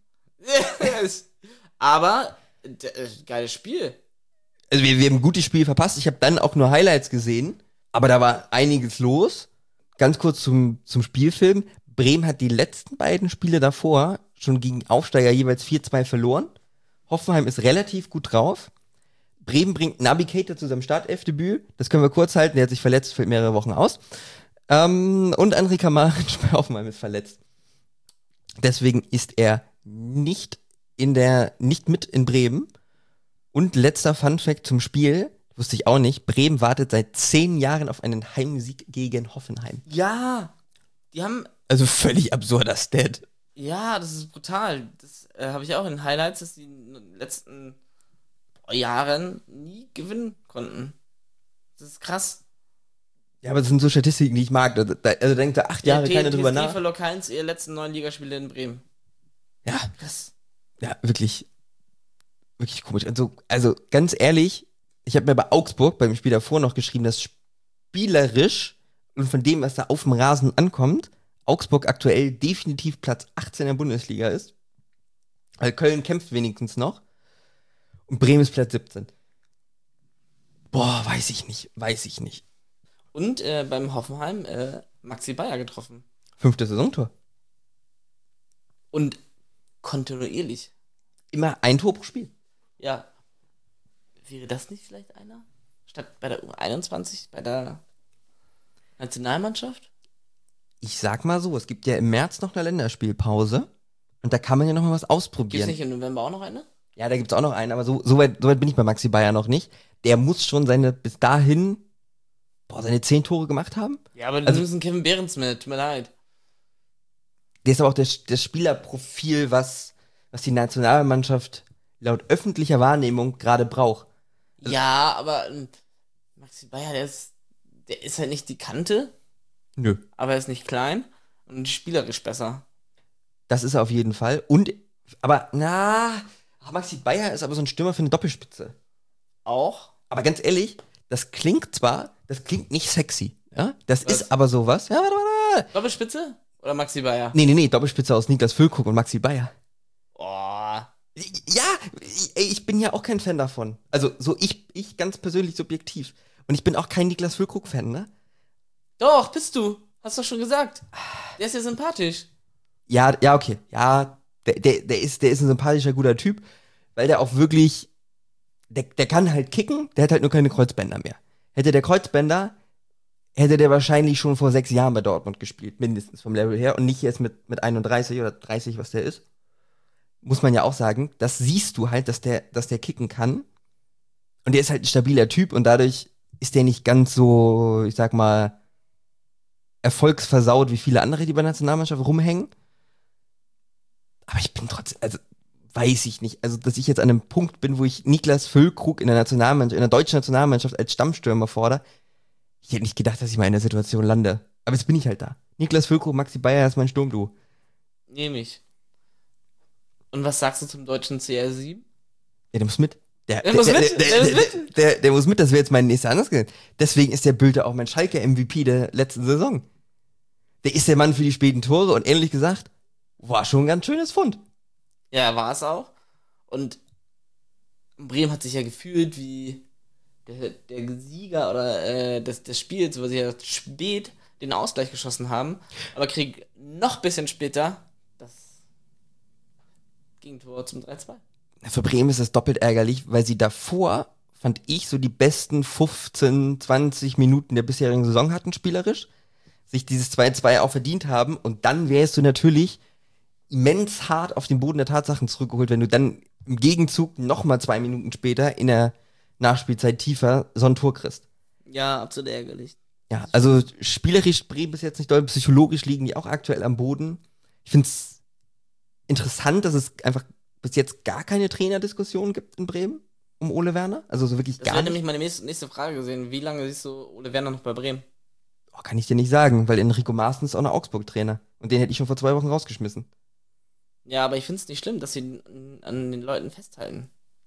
Aber, geiles Spiel. Also wir haben ein gutes Spiel verpasst. Ich habe dann auch nur Highlights gesehen, aber da war einiges los. Ganz kurz zum Spielfilm. Bremen hat die letzten beiden Spiele davor schon gegen Aufsteiger jeweils 4-2 verloren. Hoffenheim ist relativ gut drauf. Bremen bringt Naby Keita zu seinem Startelfdebüt. Das können wir kurz halten. Der hat sich verletzt, fällt mehrere Wochen aus. Und André Kramaric bei Hoffenheim ist verletzt. Deswegen ist er nicht mit in Bremen. Und letzter Funfact zum Spiel, wusste ich auch nicht, Bremen wartet seit 10 Jahren auf einen Heimsieg gegen Hoffenheim. Ja, die haben, Also völlig absurder Stat. ja, das ist brutal. Das habe ich auch in Highlights, dass die in den letzten Jahren nie gewinnen konnten. Das ist krass. Ja, aber das sind so Statistiken, die ich mag. Also denkt da 8 Jahre keiner drüber PSG nach. verlor keins ihrer letzten 9 Ligaspiele in Bremen. Ja, Krass. ja, wirklich, wirklich komisch. Also ganz ehrlich, ich habe mir bei Augsburg beim Spiel davor noch geschrieben, dass spielerisch und von dem, was da auf dem Rasen ankommt, Augsburg aktuell definitiv Platz 18 in der Bundesliga ist. Weil Köln kämpft wenigstens noch. Und Bremen ist Platz 17. Boah, weiß ich nicht. Und beim Hoffenheim Maxi Bayer getroffen. 5. Saisontor. Und kontinuierlich. Immer ein Tor pro Spiel. Ja. Wäre das nicht vielleicht einer? Statt bei der U21, bei der Nationalmannschaft? Ich sag mal so, es gibt ja im März noch eine Länderspielpause. Und da kann man ja noch mal was Gibt es ausprobieren. nicht im November auch noch eine? Ja, da gibt's auch noch einen, aber so weit bin ich bei Maxi Bayer noch nicht. Der muss schon bis dahin seine 10 Tore gemacht haben. Ja, aber Also- du nimmst einen Kevin Behrens mit, tut mir leid. Der ist aber auch das Spielerprofil, was die Nationalmannschaft laut öffentlicher Wahrnehmung gerade braucht. Ja, aber Maxi Bayer, der ist halt nicht die Kante, Nö. aber er ist nicht klein und spielerisch besser. Das ist er auf jeden Fall. Maxi Bayer ist aber so ein Stürmer für eine Doppelspitze. Auch? Aber ganz ehrlich, das klingt nicht sexy. Ja? Das Was? ist aber sowas. Ja, warte. Doppelspitze? Oder Maxi Bayer? Nee, Doppelspitze aus Niklas Füllkrug und Maxi Bayer. Oh. Ja, ich bin ja auch kein Fan davon. Also, so ich ganz persönlich subjektiv. Und ich bin auch kein Niklas Füllkrug-Fan, ne? Doch, bist du. Hast doch schon gesagt. Der ist ja sympathisch. Ja, okay. Ja, der ist ein sympathischer, guter Typ, weil der auch wirklich, der kann halt kicken, der hat halt nur keine Kreuzbänder mehr. Hätte der Kreuzbänder, hätte der wahrscheinlich schon vor 6 Jahren bei Dortmund gespielt, mindestens vom Level her, und nicht jetzt mit 31 oder 30, was der ist. Muss man ja auch sagen, das siehst du halt, dass der kicken kann. Und der ist halt ein stabiler Typ und dadurch ist der nicht ganz so, ich sag mal, erfolgsversaut wie viele andere, die bei der Nationalmannschaft rumhängen. Aber ich bin trotzdem, also weiß ich nicht. Also, dass ich jetzt an einem Punkt bin, wo ich Niklas Füllkrug in der deutschen Nationalmannschaft als Stammstürmer fordere. Ich hätte nicht gedacht, dass ich mal in der Situation lande. Aber jetzt bin ich halt da. Niklas Füllkrug, Maxi Bayer ist mein Sturmduo. Nehme ich. Und was sagst du zum deutschen CR7? Ja, der muss mit. Der muss mit? Der muss mit, das wäre jetzt mein nächster Ansatz gewesen. Deswegen ist der Bülter auch mein Schalke-MVP der letzten Saison. Der ist der Mann für die späten Tore und ehrlich gesagt, war schon ein ganz schönes Fund. Ja, war es auch. Und Bremen hat sich ja gefühlt wie der Sieger oder des Spiels, wo sie ja spät den Ausgleich geschossen haben, aber krieg noch ein bisschen später das Gegentor zum 3-2. Für Bremen ist es doppelt ärgerlich, weil sie davor, fand ich, so die besten 15, 20 Minuten der bisherigen Saison hatten, spielerisch. Sich dieses 2-2 auch verdient haben. Und dann wärst du natürlich immens hart auf den Boden der Tatsachen zurückgeholt, wenn du dann im Gegenzug nochmal 2 Minuten später in der Nachspielzeit tiefer so ein Tor kriegst. Ja, absolut ärgerlich. Ja, also spielerisch Bremen ist jetzt nicht doll, psychologisch liegen die auch aktuell am Boden. Ich finde es interessant, dass es einfach bis jetzt gar keine Trainerdiskussion gibt in Bremen um Ole Werner. Also so wirklich Das gar wäre nicht. nämlich meine nächste Frage gesehen. Wie lange siehst du Ole Werner noch bei Bremen? Oh, kann ich dir nicht sagen, weil Enrico Maaßen ist auch noch Augsburg-Trainer. Und den hätte ich schon vor 2 Wochen rausgeschmissen. Ja, aber ich finde es nicht schlimm, dass sie an den Leuten festhalten.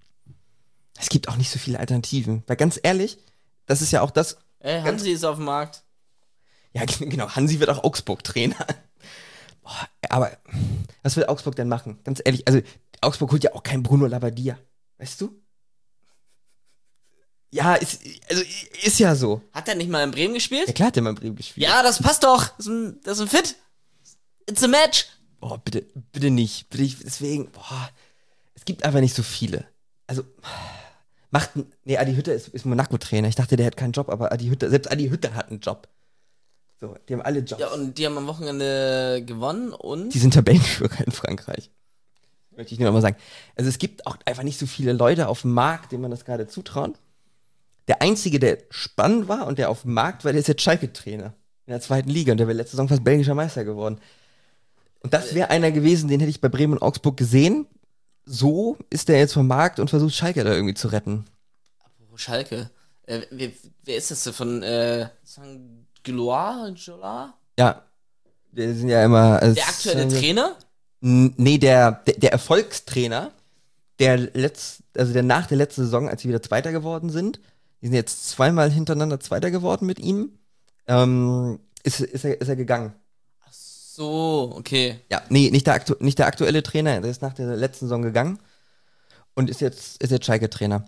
Es gibt auch nicht so viele Alternativen. Weil ganz ehrlich, das ist ja auch das. Hansi ist auf dem Markt. Ja, genau, Hansi wird auch Augsburg-Trainer. Boah, aber was will Augsburg denn machen? Ganz ehrlich, also Augsburg holt ja auch keinen Bruno Labbadia. Weißt du? Ja, ist ja so. Hat er nicht mal in Bremen gespielt? Ja, klar hat der mal in Bremen gespielt. Ja, das passt doch. Das ist ein Fit. It's a match. Boah, bitte nicht. Deswegen, es gibt einfach nicht so viele. Also, Adi Hütter ist Monaco-Trainer. Ich dachte, der hat keinen Job, aber selbst Adi Hütter hat einen Job. So, die haben alle Jobs. Ja, und die haben am Wochenende gewonnen und. Die sind Tabellenführer in Frankreich. Möchte ich nur noch mal sagen. Also es gibt auch einfach nicht so viele Leute auf dem Markt, denen man das gerade zutraut. Der Einzige, der spannend war und der auf dem Markt war, der ist jetzt Schalke-Trainer in der 2. Liga und der wäre letzte Saison fast belgischer Meister geworden. Und das wäre einer gewesen, den hätte ich bei Bremen und Augsburg gesehen. So ist der jetzt vom Markt und versucht Schalke da irgendwie zu retten. Apropos Schalke. Wer ist das denn von St. Gilloire? Ja, wir sind ja immer... Der aktuelle Trainer? Nee, der Erfolgstrainer, der nach der letzten Saison, als sie wieder Zweiter geworden sind, die sind jetzt zweimal hintereinander Zweiter geworden mit ihm, ist er gegangen. Ach so, okay. Ja, nee, nicht der aktuelle Trainer, der ist nach der letzten Saison gegangen und ist jetzt Schalke-Trainer.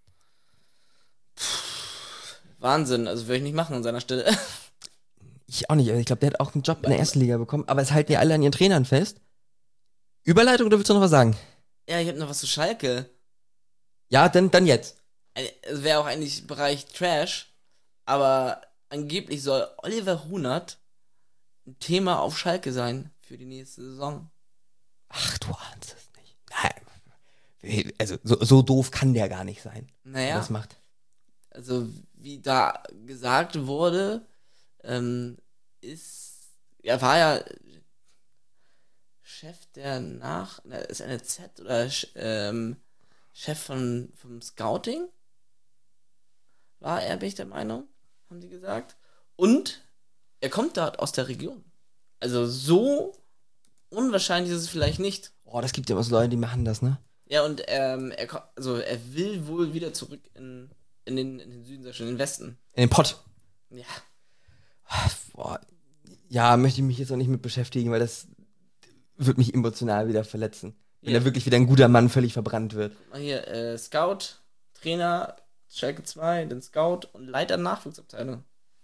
Wahnsinn, also würde ich nicht machen an seiner Stelle. Ich auch nicht, ich glaube, der hat auch einen Job in der ersten Liga bekommen, aber es halten ja alle an ihren Trainern fest. Überleitung, oder willst du noch was sagen? Ja, ich habe noch was zu Schalke. Ja, dann jetzt. Es wäre auch eigentlich Bereich Trash, aber angeblich soll Oliver Hunert ein Thema auf Schalke sein für die nächste Saison. Ach, du ahnst es nicht. Nein, also so doof kann der gar nicht sein. Naja. Das macht. Also, wie da gesagt wurde, war ja Chef ist eine Z oder Chef vom Scouting? War er, bin ich der Meinung, haben die gesagt. Und er kommt dort aus der Region. Also so unwahrscheinlich ist es vielleicht nicht. Oh, das gibt ja was Leute, die machen das, ne? Ja, und er will wohl wieder zurück in den Süden, sag ich schon, in den Westen. In den Pott. Ja. Boah. Ja, möchte ich mich jetzt auch nicht mit beschäftigen, weil das wird mich emotional wieder verletzen. Wenn er wirklich wieder ein guter Mann völlig verbrannt wird. Mal hier, Scout, Trainer, Schalke 2, den Scout und Leiter Nachwuchsabteilung.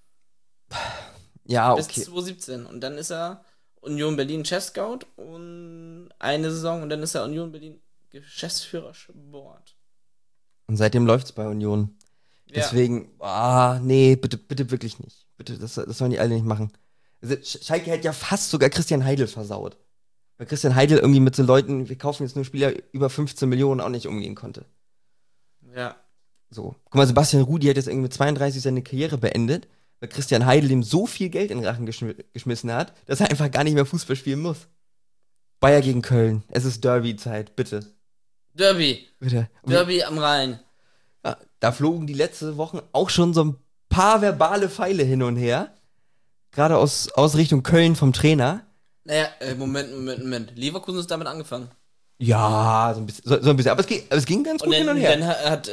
Ja, bis okay. 2017. Und dann ist er Union Berlin Chef-Scout und eine Saison und dann ist er Union Berlin Geschäftsführer Sport. Und seitdem läuft's bei Union. Ja. Deswegen, nee, bitte wirklich nicht. Bitte, das sollen die alle nicht machen. Also, Schalke hat ja fast sogar Christian Heidel versaut. Weil Christian Heidel irgendwie mit so Leuten, wir kaufen jetzt nur Spieler über 15 Millionen, auch nicht umgehen konnte. Ja. So. Guck mal, Sebastian Rudy hat jetzt irgendwie mit 32 seine Karriere beendet, weil Christian Heidel ihm so viel Geld in den Rachen geschmissen hat, dass er einfach gar nicht mehr Fußball spielen muss. Bayer gegen Köln. Es ist Derby-Zeit, bitte. Derby. Bitte. Derby am Rhein. Ja, da flogen die letzten Wochen auch schon so ein paar verbale Pfeile hin und her. Gerade aus Richtung Köln vom Trainer. Naja, Moment. Leverkusen ist damit angefangen. Ja, so ein bisschen. Aber es ging ganz gut hin und her. Und dann hat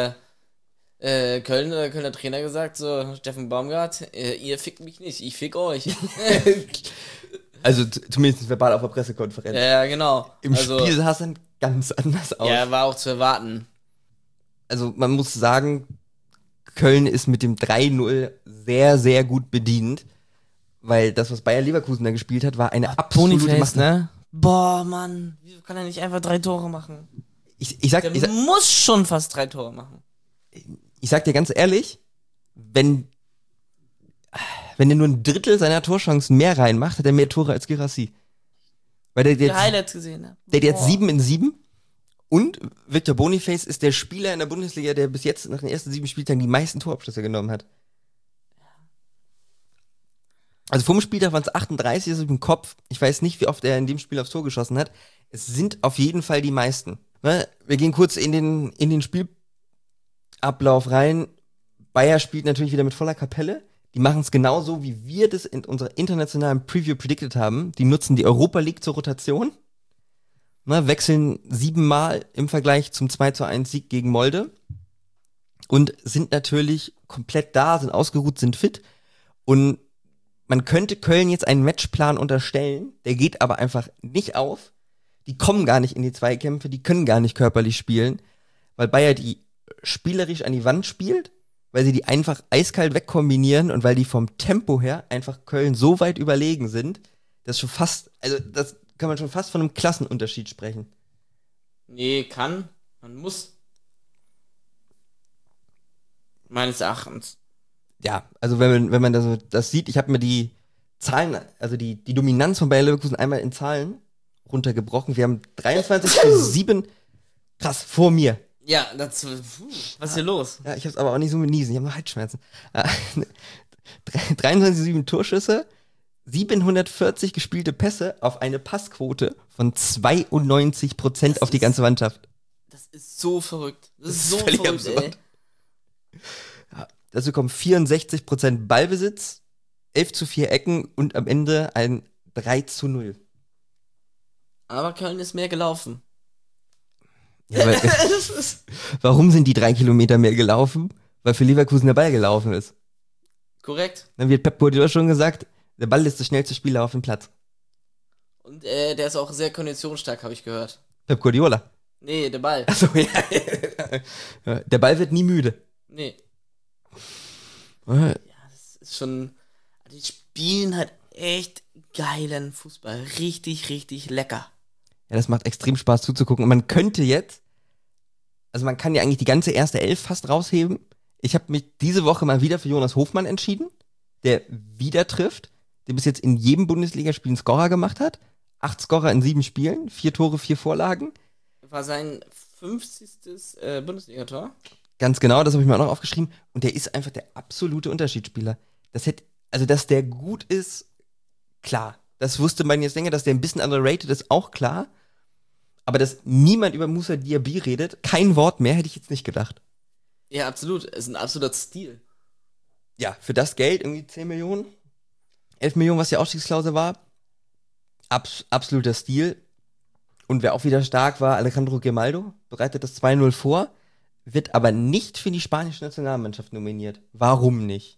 Kölner Trainer gesagt, so, Steffen Baumgart, ihr fickt mich nicht, ich fick euch. Also zumindest verbal auf der Pressekonferenz. Ja, genau. Im Spiel sah es dann ganz anders aus. Ja, war auch zu erwarten. Also man muss sagen, Köln ist mit dem 3-0 sehr, sehr gut bedient. Weil das, was Bayer Leverkusen da gespielt hat, war eine absolute Macht. Ne? Boah, Mann, wieso kann er nicht einfach 3 Tore machen? Der muss schon fast 3 Tore machen. Ich sag dir ganz ehrlich, wenn er nur ein Drittel seiner Torchancen mehr reinmacht, hat er mehr Tore als Girassi. Weil der Highlights gesehen hat. Der hat jetzt 7 in 7. Und Victor Boniface ist der Spieler in der Bundesliga, der bis jetzt nach den ersten 7 Spieltagen die meisten Torabschlüsse genommen hat. Also vom Spieltag waren es 38, ist im Kopf. Ich weiß nicht, wie oft er in dem Spiel aufs Tor geschossen hat. Es sind auf jeden Fall die meisten. Wir gehen kurz in den Spielablauf rein. Bayer spielt natürlich wieder mit voller Kapelle. Die machen es genauso, wie wir das in unserer internationalen Preview predicted haben. Die nutzen die Europa League zur Rotation. Wechseln 7 Mal im Vergleich zum 2:1 Sieg gegen Molde. Und sind natürlich komplett da, sind ausgeruht, sind fit. Und man könnte Köln jetzt einen Matchplan unterstellen, der geht aber einfach nicht auf. Die kommen gar nicht in die Zweikämpfe, die können gar nicht körperlich spielen, weil Bayer die spielerisch an die Wand spielt, weil sie die einfach eiskalt wegkombinieren und weil die vom Tempo her einfach Köln so weit überlegen sind, dass das kann man schon fast von einem Klassenunterschied sprechen. Nee, man muss. Meines Erachtens. Ja, also wenn man das sieht, ich habe mir die Zahlen, also die Dominanz von Bayer Leverkusen einmal in Zahlen runtergebrochen. Wir haben 23:7, krass, vor mir. Ja, was ist hier los? Ja, ich hab's aber auch nicht so mit Niesen, ich habe nur Halsschmerzen. 23:7 Torschüsse, 740 gespielte Pässe auf eine Passquote von 92% auf die ganze Mannschaft. Das ist so verrückt. Das ist so völlig verrückt, ey. absurd. Ja, dazu kommen 64% Ballbesitz, 11:4 Ecken und am Ende ein 3:0. Aber Köln ist mehr gelaufen. Ja, warum sind die 3 Kilometer mehr gelaufen? Weil für Leverkusen der Ball gelaufen ist. Korrekt. Dann wird Pep Guardiola schon gesagt, der Ball ist der schnellste Spieler auf dem Platz. Und der ist auch sehr konditionsstark, habe ich gehört. Pep Guardiola. Nee, der Ball. Achso, ja. Der Ball wird nie müde. Nee. Ja, Ja, das ist schon. Die spielen halt echt geilen Fußball. Richtig, richtig lecker. das macht extrem Spaß zuzugucken. Und man könnte jetzt, also man kann ja eigentlich die ganze erste Elf fast rausheben. Ich habe mich diese Woche mal wieder für Jonas Hofmann entschieden, der wieder trifft, der bis jetzt in jedem Bundesligaspiel einen Scorer gemacht hat. 8 Scorer in 7 Spielen, 4 Tore, 4 Vorlagen. War sein 50. Bundesligator. Ganz genau, das habe ich mir auch noch aufgeschrieben. Und der ist einfach der absolute Unterschiedsspieler. Also, dass der gut ist, klar. Das wusste man jetzt länger, dass der ein bisschen underrated ist, auch klar. Aber dass niemand über Moussa Diaby redet, kein Wort mehr, hätte ich jetzt nicht gedacht. Ja, absolut. Es ist ein absoluter Stil. Ja, für das Geld irgendwie 10 Millionen, 11 Millionen, was die Ausstiegsklausel war. Absoluter Stil. Und wer auch wieder stark war, Alejandro Grimaldo, bereitet das 2:0 vor, wird aber nicht für die spanische Nationalmannschaft nominiert. Warum nicht?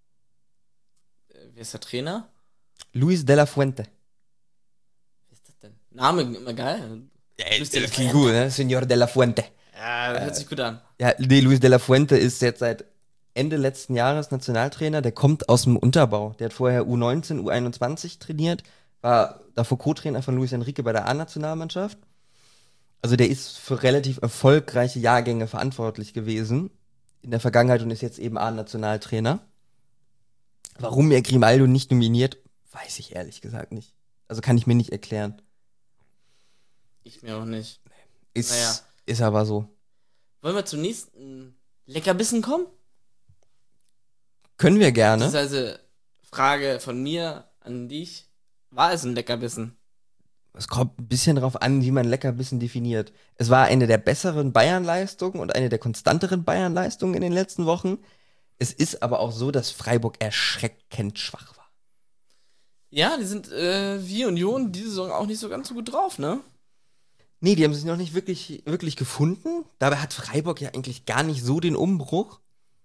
Wer ist der Trainer? Luis de la Fuente. Wer ist das denn? Name immer geil. Das klingt gut, ne? Señor de la Fuente. Ja, hört sich gut an. Ja, nee, Luis de la Fuente ist jetzt seit Ende letzten Jahres Nationaltrainer. Der kommt aus dem Unterbau. Der hat vorher U19, U21 trainiert, war davor Co-Trainer von Luis Enrique bei der A-Nationalmannschaft. Also der ist für relativ erfolgreiche Jahrgänge verantwortlich gewesen in der Vergangenheit und ist jetzt eben A-Nationaltrainer. Warum er Grimaldo nicht nominiert, weiß ich ehrlich gesagt nicht. Also kann ich mir nicht erklären. Ich mir auch nicht. Ist aber so. Wollen wir zum nächsten Leckerbissen kommen? Können wir gerne. Beziehungsweise Frage von mir an dich. War es ein Leckerbissen? Es kommt ein bisschen darauf an, wie man Leckerbissen definiert. Es war eine der besseren Bayern-Leistungen und eine der konstanteren Bayern-Leistungen in den letzten Wochen. Es ist aber auch so, dass Freiburg erschreckend schwach war. Ja, die sind wie Union diese Saison auch nicht so ganz so gut drauf, ne? Nee, die haben sich noch nicht wirklich gefunden. Dabei hat Freiburg ja eigentlich gar nicht so den Umbruch.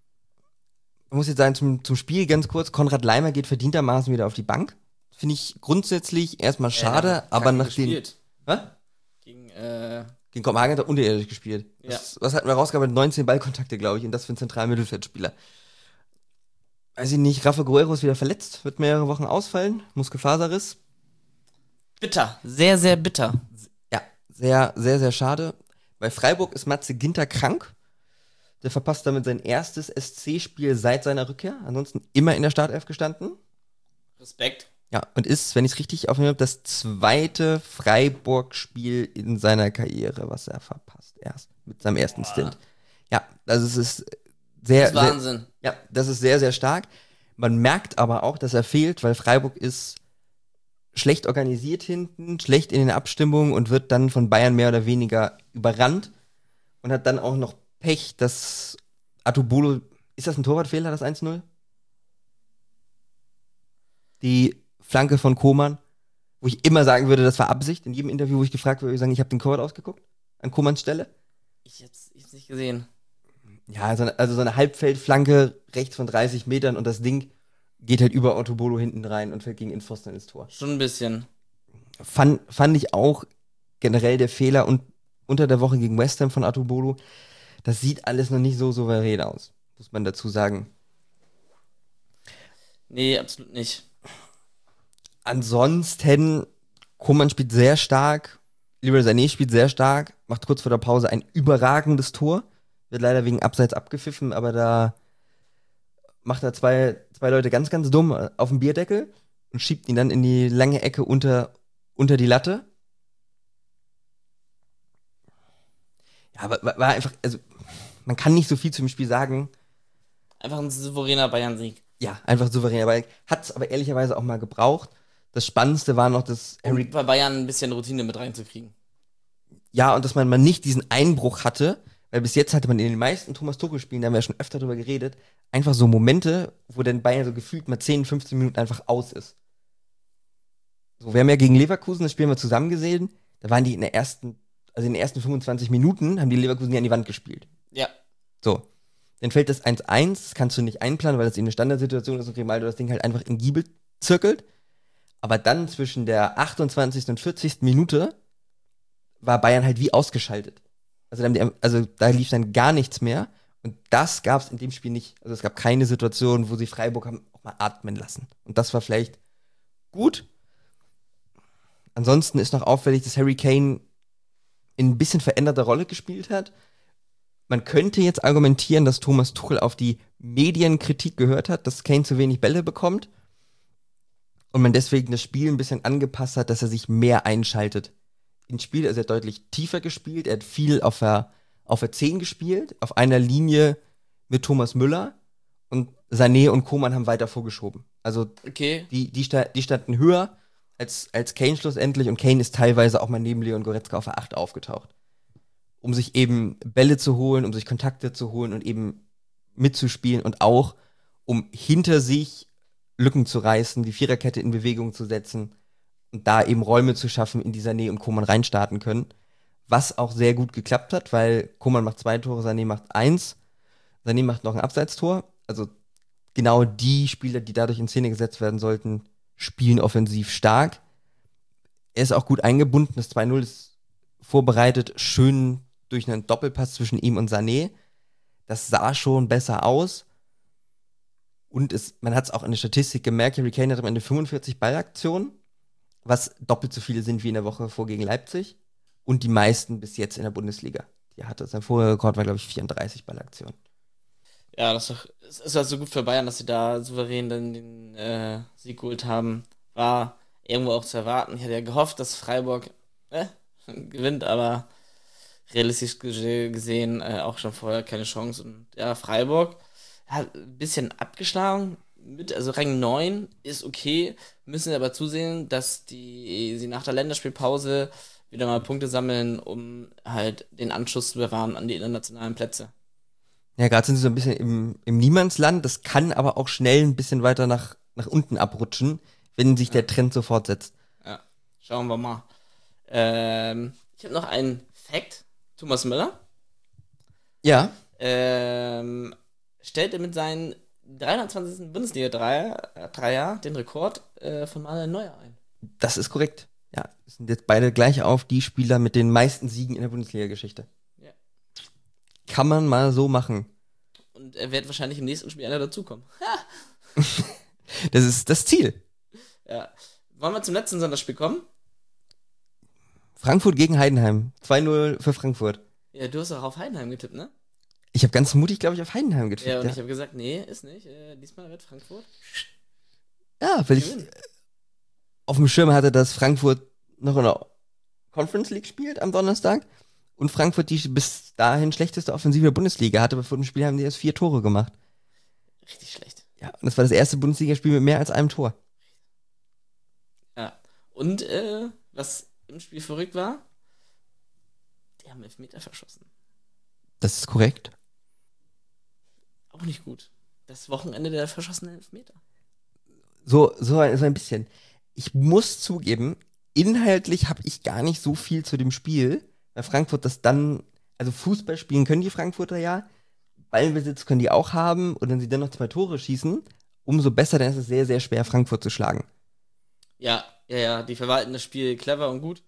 Man muss jetzt sagen, zum Spiel ganz kurz, Konrad Leimer geht verdientermaßen wieder auf die Bank. Finde ich grundsätzlich erstmal schade, aber nach den... Was? Gegen Kopenhagen hat er unterirdisch gespielt. Ja. Was hatten wir rausgearbeitet? 19 Ballkontakte, glaube ich, und das für einen zentralen Mittelfeldspieler. Weiß ich nicht, Rafa Guerrero ist wieder verletzt, wird mehrere Wochen ausfallen, Muskelfaserriss. Bitter, sehr, sehr bitter. Ja, sehr, sehr, sehr schade. Bei Freiburg ist Matze Ginter krank. Der verpasst damit sein erstes SC-Spiel seit seiner Rückkehr. Ansonsten immer in der Startelf gestanden. Respekt. Ja, und ist, wenn ich es richtig aufnehme, das zweite Freiburg-Spiel in seiner Karriere, was er verpasst erst mit seinem ersten Stint. Ja, also es ist sehr, das ist Wahnsinn. Sehr, ja, das ist sehr, sehr stark. Man merkt aber auch, dass er fehlt, weil Freiburg ist schlecht organisiert hinten, schlecht in den Abstimmungen und wird dann von Bayern mehr oder weniger überrannt und hat dann auch noch Pech, dass Atubolo, ist das ein Torwartfehler, das 1:0? Die Flanke von Koman, wo ich immer sagen würde, das war Absicht. In jedem Interview, wo ich gefragt wurde, würde ich sagen, ich habe den Torwart ausgeguckt, an Komans Stelle. Ich hab's nicht gesehen. Ja, also so eine Halbfeldflanke rechts von 30 Metern und das Ding geht halt über Otto hinten rein und fällt gegen Innenpfosten ins Tor. Schon ein bisschen. Fand ich auch generell der Fehler und unter der Woche gegen West Ham von Otto. Das sieht alles noch nicht so souverän aus, muss man dazu sagen. Nee, absolut nicht. Ansonsten, Koman spielt sehr stark, Leroy Sané spielt sehr stark, macht kurz vor der Pause ein überragendes Tor, wird leider wegen Abseits abgepfiffen, aber da macht da zwei Leute ganz, ganz dumm auf den Bierdeckel und schiebt ihn dann in die lange Ecke unter die Latte. Ja, aber war einfach, also man kann nicht so viel zum Spiel sagen. Einfach ein souveräner Bayern-Sieg. Ja, einfach souverän. Aber hat es aber ehrlicherweise auch mal gebraucht. Das Spannendste war noch, dass Harry bei Bayern ein bisschen Routine mit reinzukriegen. Ja, und dass man mal nicht diesen Einbruch hatte, weil bis jetzt hatte man in den meisten Thomas Tuchel-Spielen, da haben wir ja schon öfter drüber geredet, einfach so Momente, wo dann Bayern so gefühlt mal 10, 15 Minuten einfach aus ist. So, wir haben ja gegen Leverkusen das Spiel mal zusammen gesehen, da waren die in den ersten 25 Minuten, haben die Leverkusen ja an die Wand gespielt. Ja. So, dann fällt das 1-1, das kannst du nicht einplanen, weil das eben eine Standardsituation ist und Grimaldo das Ding halt einfach in Giebel zirkelt. Aber dann zwischen der 28. und 40. Minute war Bayern halt wie ausgeschaltet. Also da lief dann gar nichts mehr. Und das gab es in dem Spiel nicht. Also es gab keine Situation, wo sie Freiburg haben auch mal atmen lassen. Und das war vielleicht gut. Ansonsten ist noch auffällig, dass Harry Kane in ein bisschen veränderter Rolle gespielt hat. Man könnte jetzt argumentieren, dass Thomas Tuchel auf die Medienkritik gehört hat, dass Kane zu wenig Bälle bekommt. Und man deswegen das Spiel ein bisschen angepasst hat, dass er sich mehr einschaltet. Ins Spiel ist er deutlich tiefer gespielt. Er hat viel auf der 10 gespielt, auf einer Linie mit Thomas Müller. Und Sané und Koman haben weiter vorgeschoben. Also okay. die standen höher als Kane schlussendlich. Und Kane ist teilweise auch mal neben Leon Goretzka auf der 8 aufgetaucht. Um sich eben Bälle zu holen, um sich Kontakte zu holen und eben mitzuspielen. Und auch, um hinter sich Lücken zu reißen, die Viererkette in Bewegung zu setzen und da eben Räume zu schaffen, in die Sané und Koman reinstarten können. Was auch sehr gut geklappt hat, weil Koman macht 2 Tore, Sané macht 1. Sané macht noch ein Abseitstor. Also genau die Spieler, die dadurch in Szene gesetzt werden sollten, spielen offensiv stark. Er ist auch gut eingebunden. Das 2-0 ist vorbereitet, schön durch einen Doppelpass zwischen ihm und Sané. Das sah schon besser aus. Und man hat es auch in der Statistik gemerkt, Harry Kane hat am Ende 45 Ballaktionen, was doppelt so viele sind wie in der Woche vor gegen Leipzig. Und die meisten bis jetzt in der Bundesliga. Die hatte sein vorheriger Rekord war, glaube ich, 34 Ballaktionen. Ja, das ist also gut für Bayern, dass sie da souverän dann den Sieg geholt haben. War irgendwo auch zu erwarten. Ich hatte ja gehofft, dass Freiburg gewinnt, aber realistisch gesehen auch schon vorher keine Chance. Und ja, Freiburg hat ein bisschen abgeschlagen. Also Rang 9 ist okay, müssen aber zusehen, dass sie nach der Länderspielpause wieder mal Punkte sammeln, um halt den Anschluss zu bewahren an die internationalen Plätze. Ja, gerade sind sie so ein bisschen im Niemandsland. Das kann aber auch schnell ein bisschen weiter nach unten abrutschen, wenn sich der Trend so fortsetzt. Ja, schauen wir mal. Ich habe noch einen Fact. Thomas Müller. Ja. Stellte mit seinen 320. Bundesliga-Dreier den Rekord von Manuel Neuer ein. Das ist korrekt. Ja, sind jetzt beide gleich auf die Spieler mit den meisten Siegen in der Bundesliga-Geschichte. Ja. Kann man mal so machen. Und er wird wahrscheinlich im nächsten Spiel einer dazukommen. Das ist das Ziel. Ja. Wollen wir zum letzten Sonderspiel kommen? Frankfurt gegen Heidenheim. 2-0 für Frankfurt. Ja, du hast auch auf Heidenheim getippt, ne? Ich habe ganz mutig, glaube ich, auf Heidenheim getippt. Ja, und ich habe gesagt, nee, ist nicht. Diesmal wird Frankfurt. Ja, weil ich auf dem Schirm hatte, dass Frankfurt noch in der Conference League spielt am Donnerstag und Frankfurt die bis dahin schlechteste Offensive der Bundesliga hatte, aber vor dem Spiel haben die erst 4 Tore gemacht. Richtig schlecht. Ja, und das war das erste Bundesligaspiel mit mehr als einem Tor. Ja. Und was im Spiel verrückt war, die haben Elfmeter verschossen. Das ist korrekt. Auch nicht gut. Das Wochenende der verschossenen Elfmeter. So ein bisschen. Ich muss zugeben, inhaltlich habe ich gar nicht so viel zu dem Spiel, weil Frankfurt das dann, also Fußball spielen können die Frankfurter ja, Ballbesitz können die auch haben und wenn sie dann noch 2 Tore schießen, umso besser, dann ist es sehr, sehr schwer, Frankfurt zu schlagen. Ja, die verwalten das Spiel clever und gut.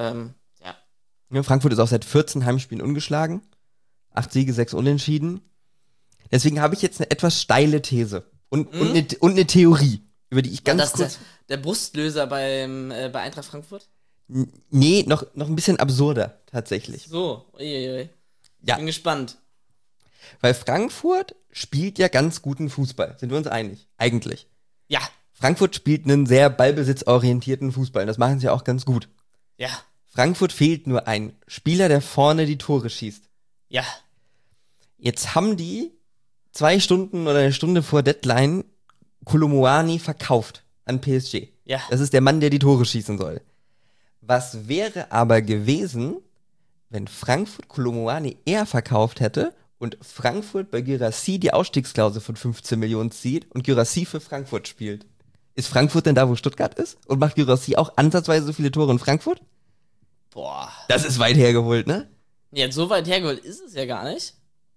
Ja, Frankfurt ist auch seit 14 Heimspielen ungeschlagen. 8 Siege, 6 Unentschieden. Deswegen habe ich jetzt eine etwas steile These und eine Theorie, über die ich ganz kurz... Der Brustlöser bei Eintracht Frankfurt? Nee, noch ein bisschen absurder, tatsächlich. So, uiuiui. Ja. Bin gespannt. Weil Frankfurt spielt ja ganz guten Fußball. Sind wir uns einig? Eigentlich. Ja. Frankfurt spielt einen sehr ballbesitzorientierten Fußball. Das machen sie auch ganz gut. Ja. Frankfurt fehlt nur ein Spieler, der vorne die Tore schießt. Ja. Jetzt haben die 2 Stunden oder eine Stunde vor Deadline Kolomuani verkauft an PSG. Ja. Das ist der Mann, der die Tore schießen soll. Was wäre aber gewesen, wenn Frankfurt Kolomuani eher verkauft hätte und Frankfurt bei Guirassy die Ausstiegsklausel von 15 Millionen zieht und Guirassy für Frankfurt spielt? Ist Frankfurt denn da, wo Stuttgart ist? Und macht Guirassy auch ansatzweise so viele Tore in Frankfurt? Boah. Das ist weit hergeholt, ne? Ja, so weit hergeholt ist es ja gar nicht.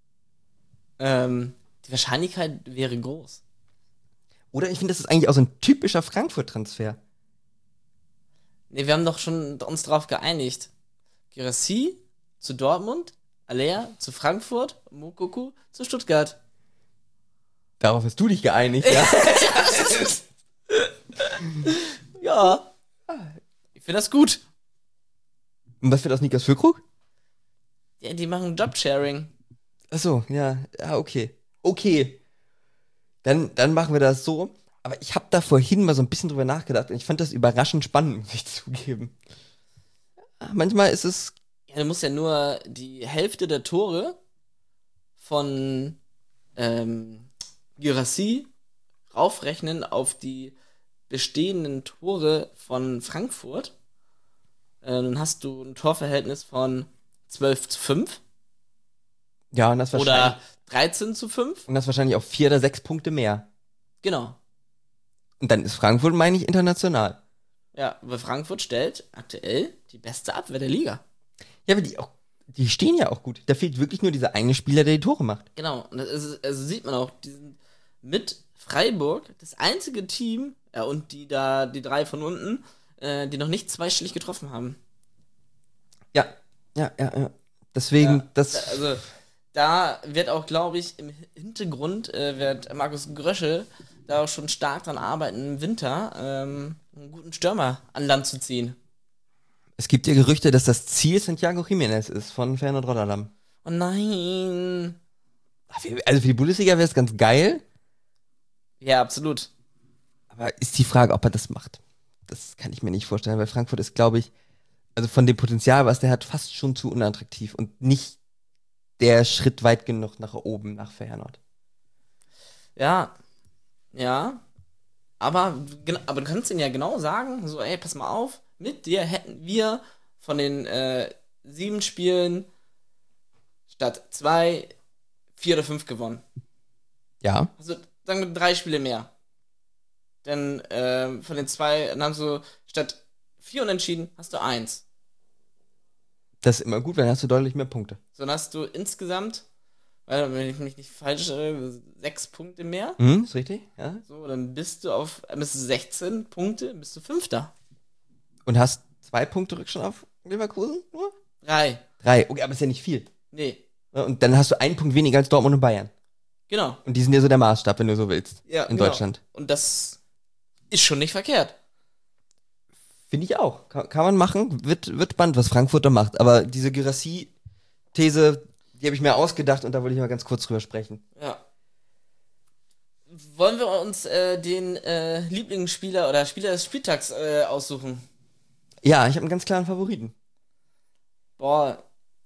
Die Wahrscheinlichkeit wäre groß. Oder ich finde, das ist eigentlich auch so ein typischer Frankfurt-Transfer. Ne, wir haben doch schon uns drauf geeinigt. Guirassy zu Dortmund, Aller zu Frankfurt, Moukoko zu Stuttgart. Darauf hast du dich geeinigt, ja? Ja. Ich finde das gut. Und was wird aus Niklas Füllkrug? Ja, die machen Jobsharing. Achso, ja, okay. Okay. Dann machen wir das so. Aber ich habe da vorhin mal so ein bisschen drüber nachgedacht und ich fand das überraschend spannend, muss ich zugeben. Manchmal ist es. Ja, du musst ja nur die Hälfte der Tore von Guirassy raufrechnen auf die bestehenden Tore von Frankfurt. Dann hast du ein Torverhältnis von 12:5 Ja, und das wahrscheinlich. oder 13:5. Und das wahrscheinlich auch 4 oder 6 Punkte mehr. Genau. Und dann ist Frankfurt, meine ich, international. Ja, weil Frankfurt stellt aktuell die beste Abwehr der Liga. Ja, aber die stehen ja auch gut. Da fehlt wirklich nur dieser eine Spieler, der die Tore macht. Genau. Und das ist, also sieht man auch, die sind mit Freiburg das einzige Team, ja, und die 3 von unten, die noch nicht zweistellig getroffen haben. Ja. Deswegen, Ja, das. Also, da wird auch, glaube ich, im Hintergrund wird Markus Gröschel da auch schon stark dran arbeiten, im Winter einen guten Stürmer an Land zu ziehen. Es gibt ja Gerüchte, dass das Ziel Santiago Jiménez ist von Feyenoord Rotterdam. Oh nein. Also für die Bundesliga wäre es ganz geil, Ja, absolut. aber ist die Frage, ob er das macht. Das kann ich mir nicht vorstellen, weil Frankfurt ist, glaube ich, also von dem Potenzial, was der hat, fast schon zu unattraktiv und nicht der Schritt weit genug nach oben, nach Feyenoord. Ja, ja. Aber du kannst ihnen ja genau sagen, so, ey, pass mal auf, mit dir hätten wir von den 7 Spielen statt 2, 4 oder 5 gewonnen. Ja. Also, sagen wir 3 Spiele mehr. Denn von den 2, dann haben sie statt 4 Unentschieden, hast du 1. Das ist immer gut, weil dann hast du deutlich mehr Punkte. So, dann hast du insgesamt, wenn ich mich nicht falsch erinnere, 6 Punkte mehr. Ist richtig, ja. So, dann bist du 16 Punkte, bist du Fünfter. Und hast 2 Punkte Rückstand auf Leverkusen nur? 3. 3, okay, aber ist ja nicht viel. Nee, Ja, und dann hast du 1 Punkt weniger als Dortmund und Bayern. genau. Und die sind ja so der Maßstab, wenn du so willst. Ja, in genau. Deutschland. Und das ist schon nicht verkehrt. Finde ich auch. Kann man machen. Wird spannend, was Frankfurt da macht. Aber diese Guirassy-These, die habe ich mir ausgedacht und da wollte ich mal ganz kurz drüber sprechen. Ja. Wollen wir uns den Lieblingsspieler oder Spieler des Spieltags aussuchen? Ja, ich habe einen ganz klaren Favoriten. Boah.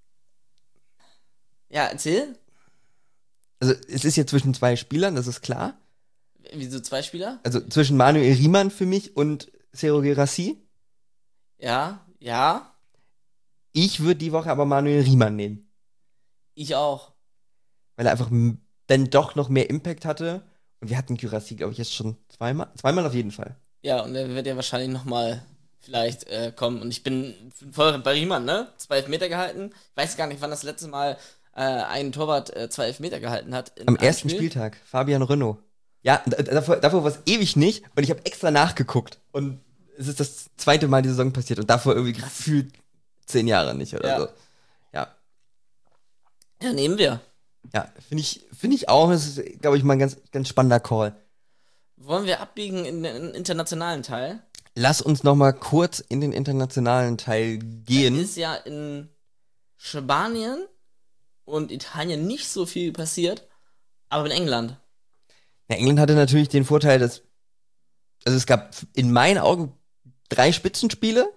Ja, erzähl. Also es ist jetzt zwischen 2 Spielern, das ist klar. Wieso 2 Spieler? Also zwischen Manuel Riemann für mich und Sergio Guirassy. Ja, ja. Ich würde die Woche aber Manuel Riemann nehmen. Ich auch. Weil er einfach dann doch noch mehr Impact hatte. Und wir hatten Guirassy, glaube ich, jetzt schon zweimal. Zweimal auf jeden Fall. Ja, und er wird ja wahrscheinlich nochmal vielleicht kommen. Und ich bin voll bei Riemann, ne? 2 Elfmeter gehalten. Ich weiß gar nicht, wann das letzte Mal ein Torwart 2 Elfmeter gehalten hat. Am ersten Spieltag, Fabian Renault. Ja, davor war es ewig nicht. Und ich habe extra nachgeguckt. Und es ist das 2. Mal die Saison passiert. Und davor irgendwie gefühlt 10 Jahre nicht oder so. Ja. Ja, nehmen wir. Ja, finde ich auch. Das ist, glaube ich, mal ein ganz, ganz spannender Call. Wollen wir abbiegen in den internationalen Teil? Lass uns noch mal kurz in den internationalen Teil gehen. Ist ja in Spanien und Italien nicht so viel passiert, aber in England. Ja, England hatte natürlich den Vorteil, dass also es gab in meinen Augen 3 Spitzenspiele,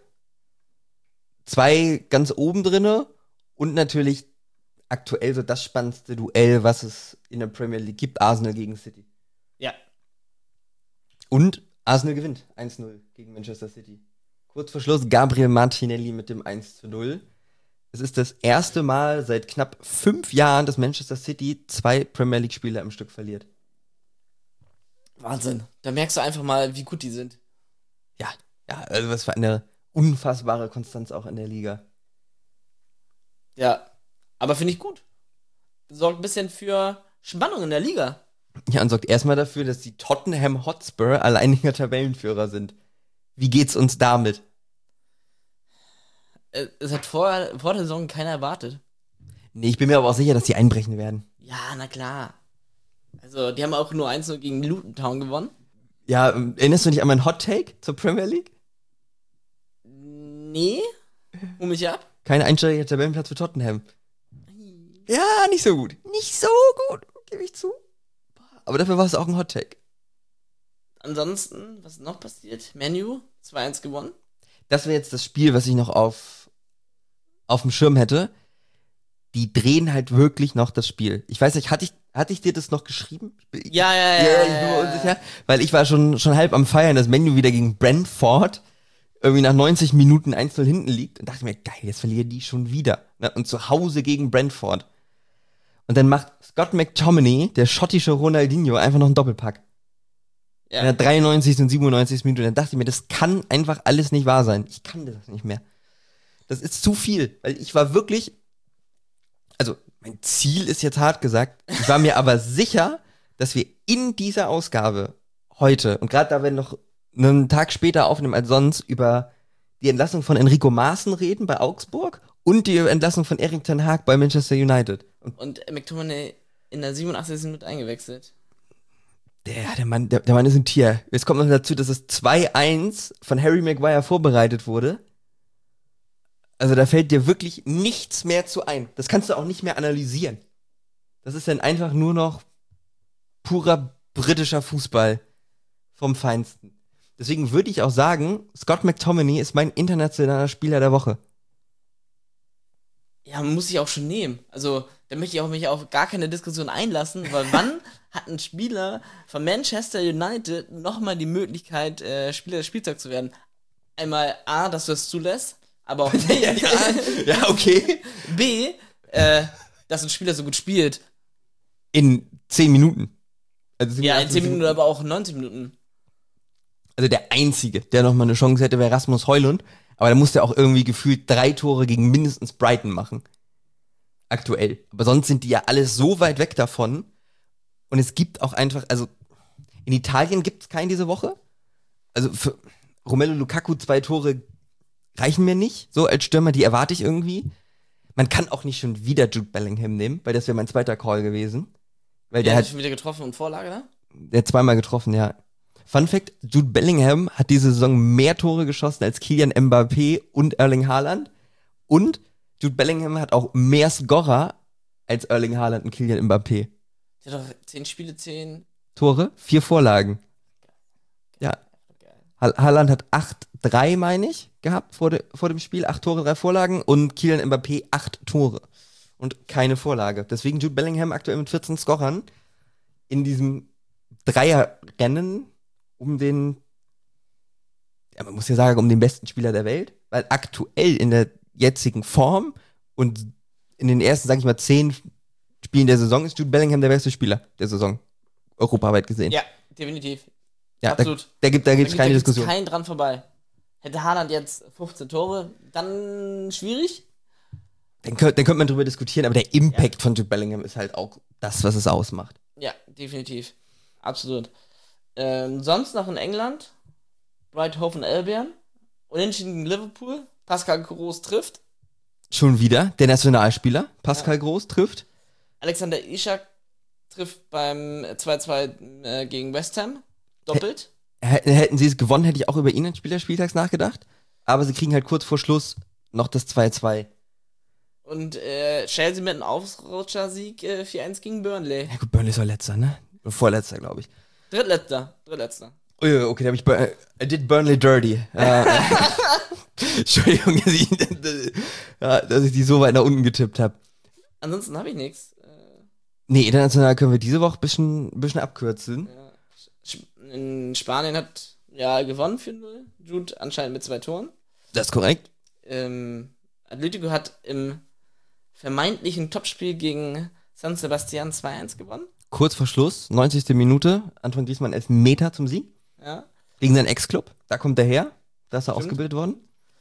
2 ganz oben drinne und natürlich aktuell so das spannendste Duell, was es in der Premier League gibt, Arsenal gegen City. Ja. Und Arsenal gewinnt 1-0 gegen Manchester City. Kurz vor Schluss Gabriel Martinelli mit dem 1-0. Es ist das erste Mal seit knapp 5 Jahren, dass Manchester City 2 Premier League-Spiele am Stück verliert. Wahnsinn. Da merkst du einfach mal, wie gut die sind. Ja, also was für eine unfassbare Konstanz auch in der Liga. Ja, aber finde ich gut. Sorgt ein bisschen für Spannung in der Liga. Ja, und sorgt erstmal dafür, dass die Tottenham Hotspur alleiniger Tabellenführer sind. Wie geht's uns damit? Es hat vor der Saison keiner erwartet. Nee, ich bin mir aber auch sicher, dass die einbrechen werden. Ja, na klar. Also, die haben auch nur 1-0 gegen Luton Town gewonnen. Ja, erinnerst du dich an meinen Hot Take zur Premier League? Nee, hol mich ab. Kein einstelliger Tabellenplatz für Tottenham. Ja, nicht so gut. Nicht so gut, gebe ich zu. Aber dafür war es auch ein Hot Take. Ansonsten, was ist noch passiert? Menu 2-1 gewonnen. Das wäre jetzt das Spiel, was ich noch auf dem Schirm hätte. Die drehen halt wirklich noch das Spiel. Ich weiß nicht, hatte ich dir das noch geschrieben? Ja. Ich bin mir unsicher, weil ich war schon halb am Feiern, dass Menu wieder gegen Brentford irgendwie nach 90 Minuten 1-0 hinten liegt und dachte mir, geil, jetzt verlieren die schon wieder. Und zu Hause gegen Brentford. Und dann macht Scott McTominay, der schottische Ronaldinho, einfach noch einen Doppelpack. Ja. In der 93. und 97. Minute. Dann dachte ich mir, das kann einfach alles nicht wahr sein. Ich kann das nicht mehr. Das ist zu viel, weil ich war wirklich, also mein Ziel ist jetzt hart gesagt, ich war mir aber sicher, dass wir in dieser Ausgabe heute, und gerade da wir noch einen Tag später aufnehmen als sonst, über die Entlassung von Enrico Maaßen reden bei Augsburg und die Entlassung von Erik ten Hag bei Manchester United. Und McTominay in der 87. Minute eingewechselt. Der Mann ist ein Tier. Jetzt kommt noch dazu, dass es 2-1 von Harry Maguire vorbereitet wurde. Also da fällt dir wirklich nichts mehr zu ein. Das kannst du auch nicht mehr analysieren. Das ist dann einfach nur noch purer britischer Fußball vom Feinsten. Deswegen würde ich auch sagen, Scott McTominay ist mein internationaler Spieler der Woche. Ja, man muss sich auch schon nehmen. Also, da möchte ich auch mich auf gar keine Diskussion einlassen, weil wann hat ein Spieler von Manchester United nochmal die Möglichkeit, Spieler des Spieltags zu werden? Einmal A, dass du es zulässt, aber auch B, Ja, okay. B, dass ein Spieler so gut spielt. In 10 Minuten. Also Ja, in 10 Minuten, aber auch in 90 Minuten. Also der Einzige, der nochmal eine Chance hätte, wäre Rasmus Højlund. Aber da musste er auch irgendwie gefühlt 3 Tore gegen mindestens Brighton machen. Aktuell. Aber sonst sind die ja alles so weit weg davon. Und es gibt auch einfach, also in Italien gibt es keinen diese Woche. Also für Romelu Lukaku 2 Tore reichen mir nicht. So als Stürmer, die erwarte ich irgendwie. Man kann auch nicht schon wieder Jude Bellingham nehmen, weil das wäre mein zweiter Call gewesen. Weil der hat schon wieder getroffen und Vorlage, ne? Der hat 2-mal getroffen, ja. Fun Fact, Jude Bellingham hat diese Saison mehr Tore geschossen als Kylian Mbappé und Erling Haaland. Und Jude Bellingham hat auch mehr Scorer als Erling Haaland und Kylian Mbappé. Der hat doch 10 Spiele, 10 Tore, 4 Vorlagen. Ja. Haaland hat 8-3, meine ich, gehabt vor dem Spiel. 8 Tore, 3 Vorlagen. Und Kylian Mbappé 8 Tore. Und keine Vorlage. Deswegen Jude Bellingham aktuell mit 14 Scorern in diesem Dreierrennen um den, ja, man muss ja sagen, um den besten Spieler der Welt, weil aktuell in der jetzigen Form und in den ersten, sag ich mal, 10 Spielen der Saison ist Jude Bellingham der beste Spieler der Saison, europaweit gesehen. Ja, definitiv. Ja, absolut. Da gibt's keine Diskussion. Kein dran vorbei. Hätte Haaland jetzt 15 Tore, dann schwierig. Dann könnte man drüber diskutieren, aber der Impact von Jude Bellingham ist halt auch das, was es ausmacht. Ja, definitiv. Absolut. Sonst noch in England, Brighton Hove Albion, Unentschieden gegen Liverpool, Pascal Groß trifft. Schon wieder, der Nationalspieler, Pascal Groß trifft. Alexander Isak trifft beim 2-2 gegen West Ham, doppelt. Hätten sie es gewonnen, hätte ich auch über ihn als Spieler des Spieltags nachgedacht. Aber sie kriegen halt kurz vor Schluss noch das 2-2. Und Chelsea mit einem Ausrutscher-Sieg 4-1 gegen Burnley. Ja gut, Burnley ist doch letzter, ne? Vorletzter, glaube ich. Drittletzter. Okay, da habe ich I did Burnley dirty. Entschuldigung, dass ich die so weit nach unten getippt habe. Ansonsten habe ich nichts. Nee, international können wir diese Woche ein bisschen abkürzen. In Spanien hat gewonnen 4-0. Jude anscheinend mit 2 Toren. Das ist korrekt. Atletico hat im vermeintlichen Topspiel gegen San Sebastian 2-1 gewonnen. Kurz vor Schluss, 90. Minute, Antoine Griezmann 11 Meter zum Sieg. Ja. Gegen seinen Ex-Club. Da kommt er her. Da ist er Stimmt. ausgebildet worden.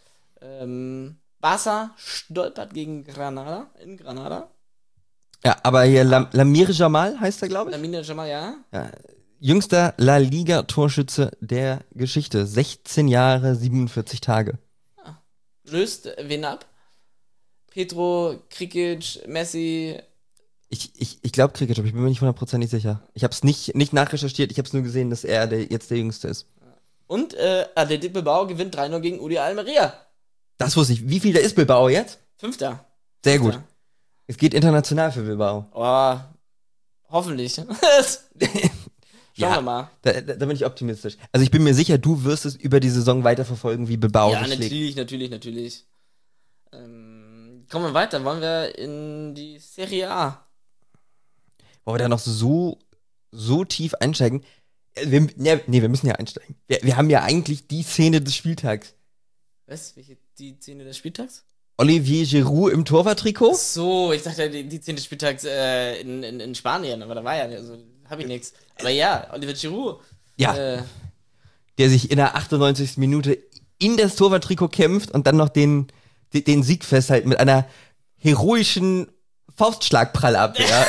Barca stolpert gegen Granada in Granada. Ja, aber hier Lamine Yamal heißt er, glaube ich. Lamine Yamal, ja. Jüngster La Liga-Torschütze der Geschichte. 16 Jahre, 47 Tage. Löst wen ab? Petro, Krikic, Messi. Ich glaube Cricket, ich bin mir nicht 100% sicher. Ich habe es nicht nachrecherchiert, ich habe es nur gesehen, dass er jetzt der Jüngste ist. Und Athletic Bilbao gewinnt 3-0 gegen Udi Almeria. Das wusste ich. Wie viel da ist Bilbao jetzt? 5. Sehr gut. Es geht international für Bilbao. Oh, hoffentlich. Schauen wir mal. Da bin ich optimistisch. Also ich bin mir sicher, du wirst es über die Saison weiterverfolgen, wie Bilbao Ja, sich schlägt. natürlich. Kommen wir weiter. Wollen wir in die Serie A? Wollen wir da noch so tief einsteigen? Wir müssen ja einsteigen. Wir haben ja eigentlich die Szene des Spieltags. Was? Die Szene des Spieltags? Olivier Giroud im Torwarttrikot? So, ich dachte, die Szene des Spieltags in Spanien, aber da war ja, also hab ich nichts. Aber ja, Olivier Giroud. Ja. Der sich in der 98. Minute in das Torwarttrikot kämpft und dann noch den Sieg festhält mit einer heroischen Faustschlagprallabwehr.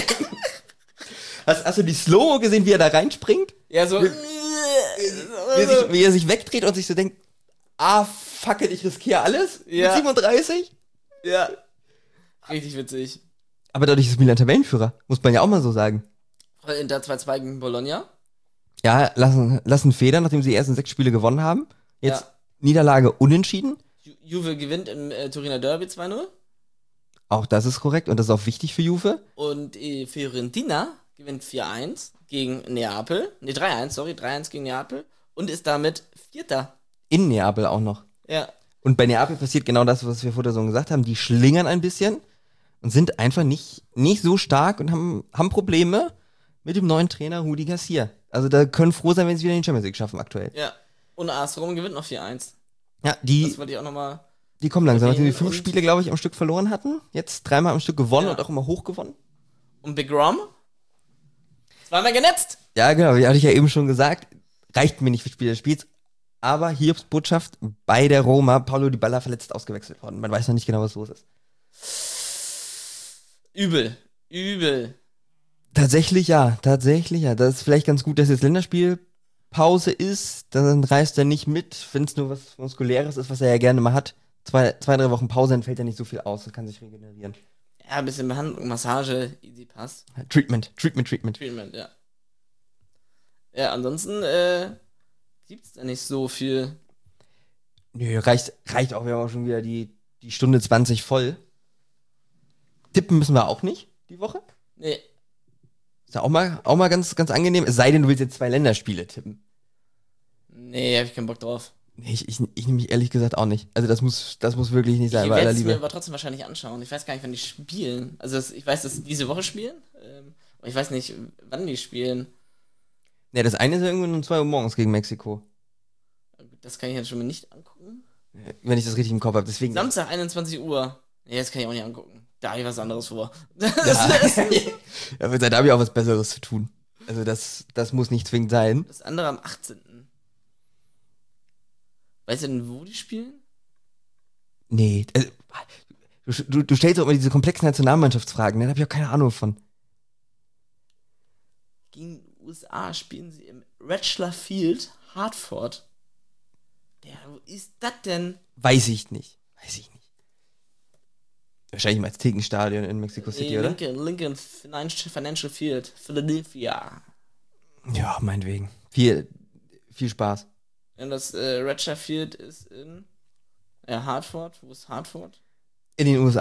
Hast du die Slow gesehen, wie er da reinspringt? Ja, so. Wie er sich wegdreht und sich so denkt, fuck it, ich riskiere alles? Ja. Mit 37? Ja. Richtig witzig. Aber dadurch ist Milan Tabellenführer, muss man ja auch mal so sagen. Inter 2-2 gegen Bologna. Ja, lassen Federn, nachdem sie die ersten 6 Spiele gewonnen haben. Jetzt Niederlage unentschieden. Juve gewinnt im Turiner Derby 2-0. Auch das ist korrekt und das ist auch wichtig für Juve. Und Fiorentina gewinnt 4-1 gegen Neapel. Ne, 3-1, sorry, 3-1 gegen Neapel. Und ist damit Vierter. In Neapel auch noch. Ja. Und bei Neapel passiert genau das, was wir vor der Saison gesagt haben. Die schlingern ein bisschen und sind einfach nicht so stark und haben Probleme mit dem neuen Trainer Rudi Garcia. Also da können froh sein, wenn sie wieder den Champions League schaffen aktuell. Ja. Und AS Rom gewinnt noch 4-1. Ja, das wollte ich auch nochmal. Die kommen langsam, nachdem sie 5 Spiele, glaube ich, am Stück verloren hatten. Jetzt 3-mal am Stück gewonnen und auch immer hoch gewonnen. Und Big Rom? 2-mal genetzt. Ja, genau, wie hatte ich ja eben schon gesagt. Reicht mir nicht für Spiel des Spiels. Aber Hiobs Botschaft bei der Roma, Paulo Dybala verletzt ausgewechselt worden. Man weiß noch nicht genau, was los ist. Übel. Tatsächlich ja. Das ist vielleicht ganz gut, dass jetzt Länderspielpause ist. Dann reist er nicht mit, wenn es nur was Muskuläres ist, was er ja gerne mal hat. 2-3 Wochen Pause, dann fällt ja nicht so viel aus und kann sich regenerieren. Ja, ein bisschen Behandlung, Massage, easy pass. Treatment, ja. Ja, ansonsten gibt's da nicht so viel. Nö, reicht auch. Wir haben auch schon wieder die Stunde 20 voll. Tippen müssen wir auch nicht die Woche. Nee. Ist ja auch mal ganz, ganz angenehm. Es sei denn, du willst jetzt 2 Länderspiele tippen. Nee, hab ich keinen Bock drauf. Nee, ich nehme mich ehrlich gesagt auch nicht. Also das muss wirklich nicht sein, Ich bei werde aller es mir Liebe. aber trotzdem wahrscheinlich anschauen. Ich weiß gar nicht, wann die spielen. Also ich weiß, dass sie diese Woche spielen. Aber ich weiß nicht, wann die spielen. Nee, das eine ist ja irgendwann um 2 Uhr morgens gegen Mexiko. Das kann ich jetzt schon mal nicht angucken. Wenn ich das richtig im Kopf habe. Deswegen. Samstag, 21 Uhr. Nee, das kann ich auch nicht angucken. Da habe ich was anderes vor. Ja, da habe ich auch was Besseres zu tun. Also das muss nicht zwingend sein. Das andere am 18. Weißt du denn, wo die spielen? Nee. Du stellst doch immer diese komplexen Nationalmannschaftsfragen, ne? Da habe ich auch keine Ahnung von. Gegen die USA spielen sie im Ratchler Field, Hartford. Ja, wo ist das denn? Weiß ich nicht. Wahrscheinlich im Aztekenstadion in Mexico City, oder? Lincoln Financial Field, Philadelphia. Ja, meinetwegen. Viel Spaß. Und das Ratchler Field ist in Hartford. Wo ist Hartford? In den USA?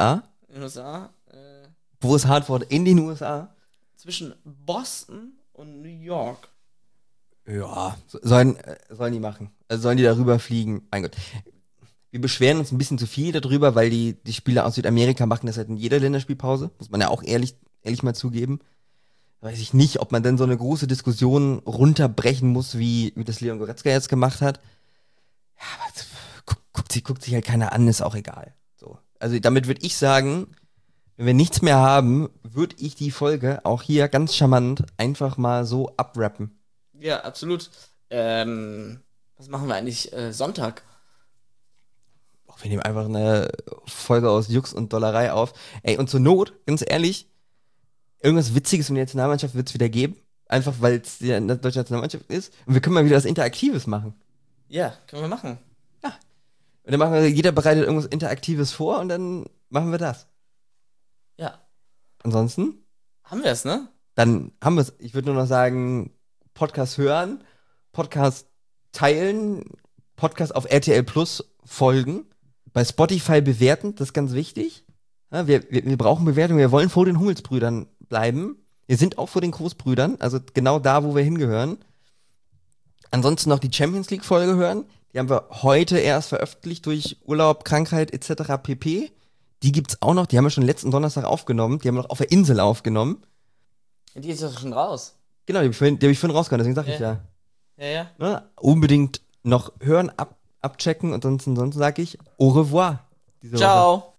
in den USA. Wo ist Hartford? In den USA? Zwischen Boston und New York. Ja, sollen die machen. Also sollen die darüber fliegen. Mein Gott. Wir beschweren uns ein bisschen zu viel darüber, weil die Spieler aus Südamerika machen das halt in jeder Länderspielpause. Muss man ja auch ehrlich mal zugeben. Weiß ich nicht, ob man denn so eine große Diskussion runterbrechen muss, wie das Leon Goretzka jetzt gemacht hat. Ja, aber guckt sich halt keiner an, ist auch egal. So. Also damit würde ich sagen, wenn wir nichts mehr haben, würde ich die Folge auch hier ganz charmant einfach mal so abrappen. Ja, absolut. Was machen wir eigentlich Sonntag? Wir nehmen einfach eine Folge aus Jux und Dollerei auf. Ey, und zur Not, ganz ehrlich, irgendwas Witziges um die Nationalmannschaft wird es wieder geben. Einfach, weil es die deutsche Nationalmannschaft ist. Und wir können mal wieder was Interaktives machen. Ja, können wir machen. Ja. Und dann machen wir, jeder bereitet irgendwas Interaktives vor und dann machen wir das. Ja. Ansonsten? Haben wir es, ne? Dann haben wir es. Ich würde nur noch sagen, Podcast hören, Podcast teilen, Podcast auf RTL Plus folgen, bei Spotify bewerten, das ist ganz wichtig. Ja, wir brauchen Bewertungen, wir wollen vor den Hummelsbrüdern bleiben. Wir sind auch vor den Großbrüdern, also genau da, wo wir hingehören. Ansonsten noch die Champions League Folge hören. Die haben wir heute erst veröffentlicht durch Urlaub, Krankheit etc. pp. Die gibt's auch noch, die haben wir schon letzten Donnerstag aufgenommen. Die haben wir noch auf der Insel aufgenommen. Die ist doch schon raus. Genau, die hab ich vorhin rausgehauen, deswegen sag ich ja. Ja. Ne? Unbedingt noch hören, abchecken und sonst sag ich au revoir. Ciao. Woche.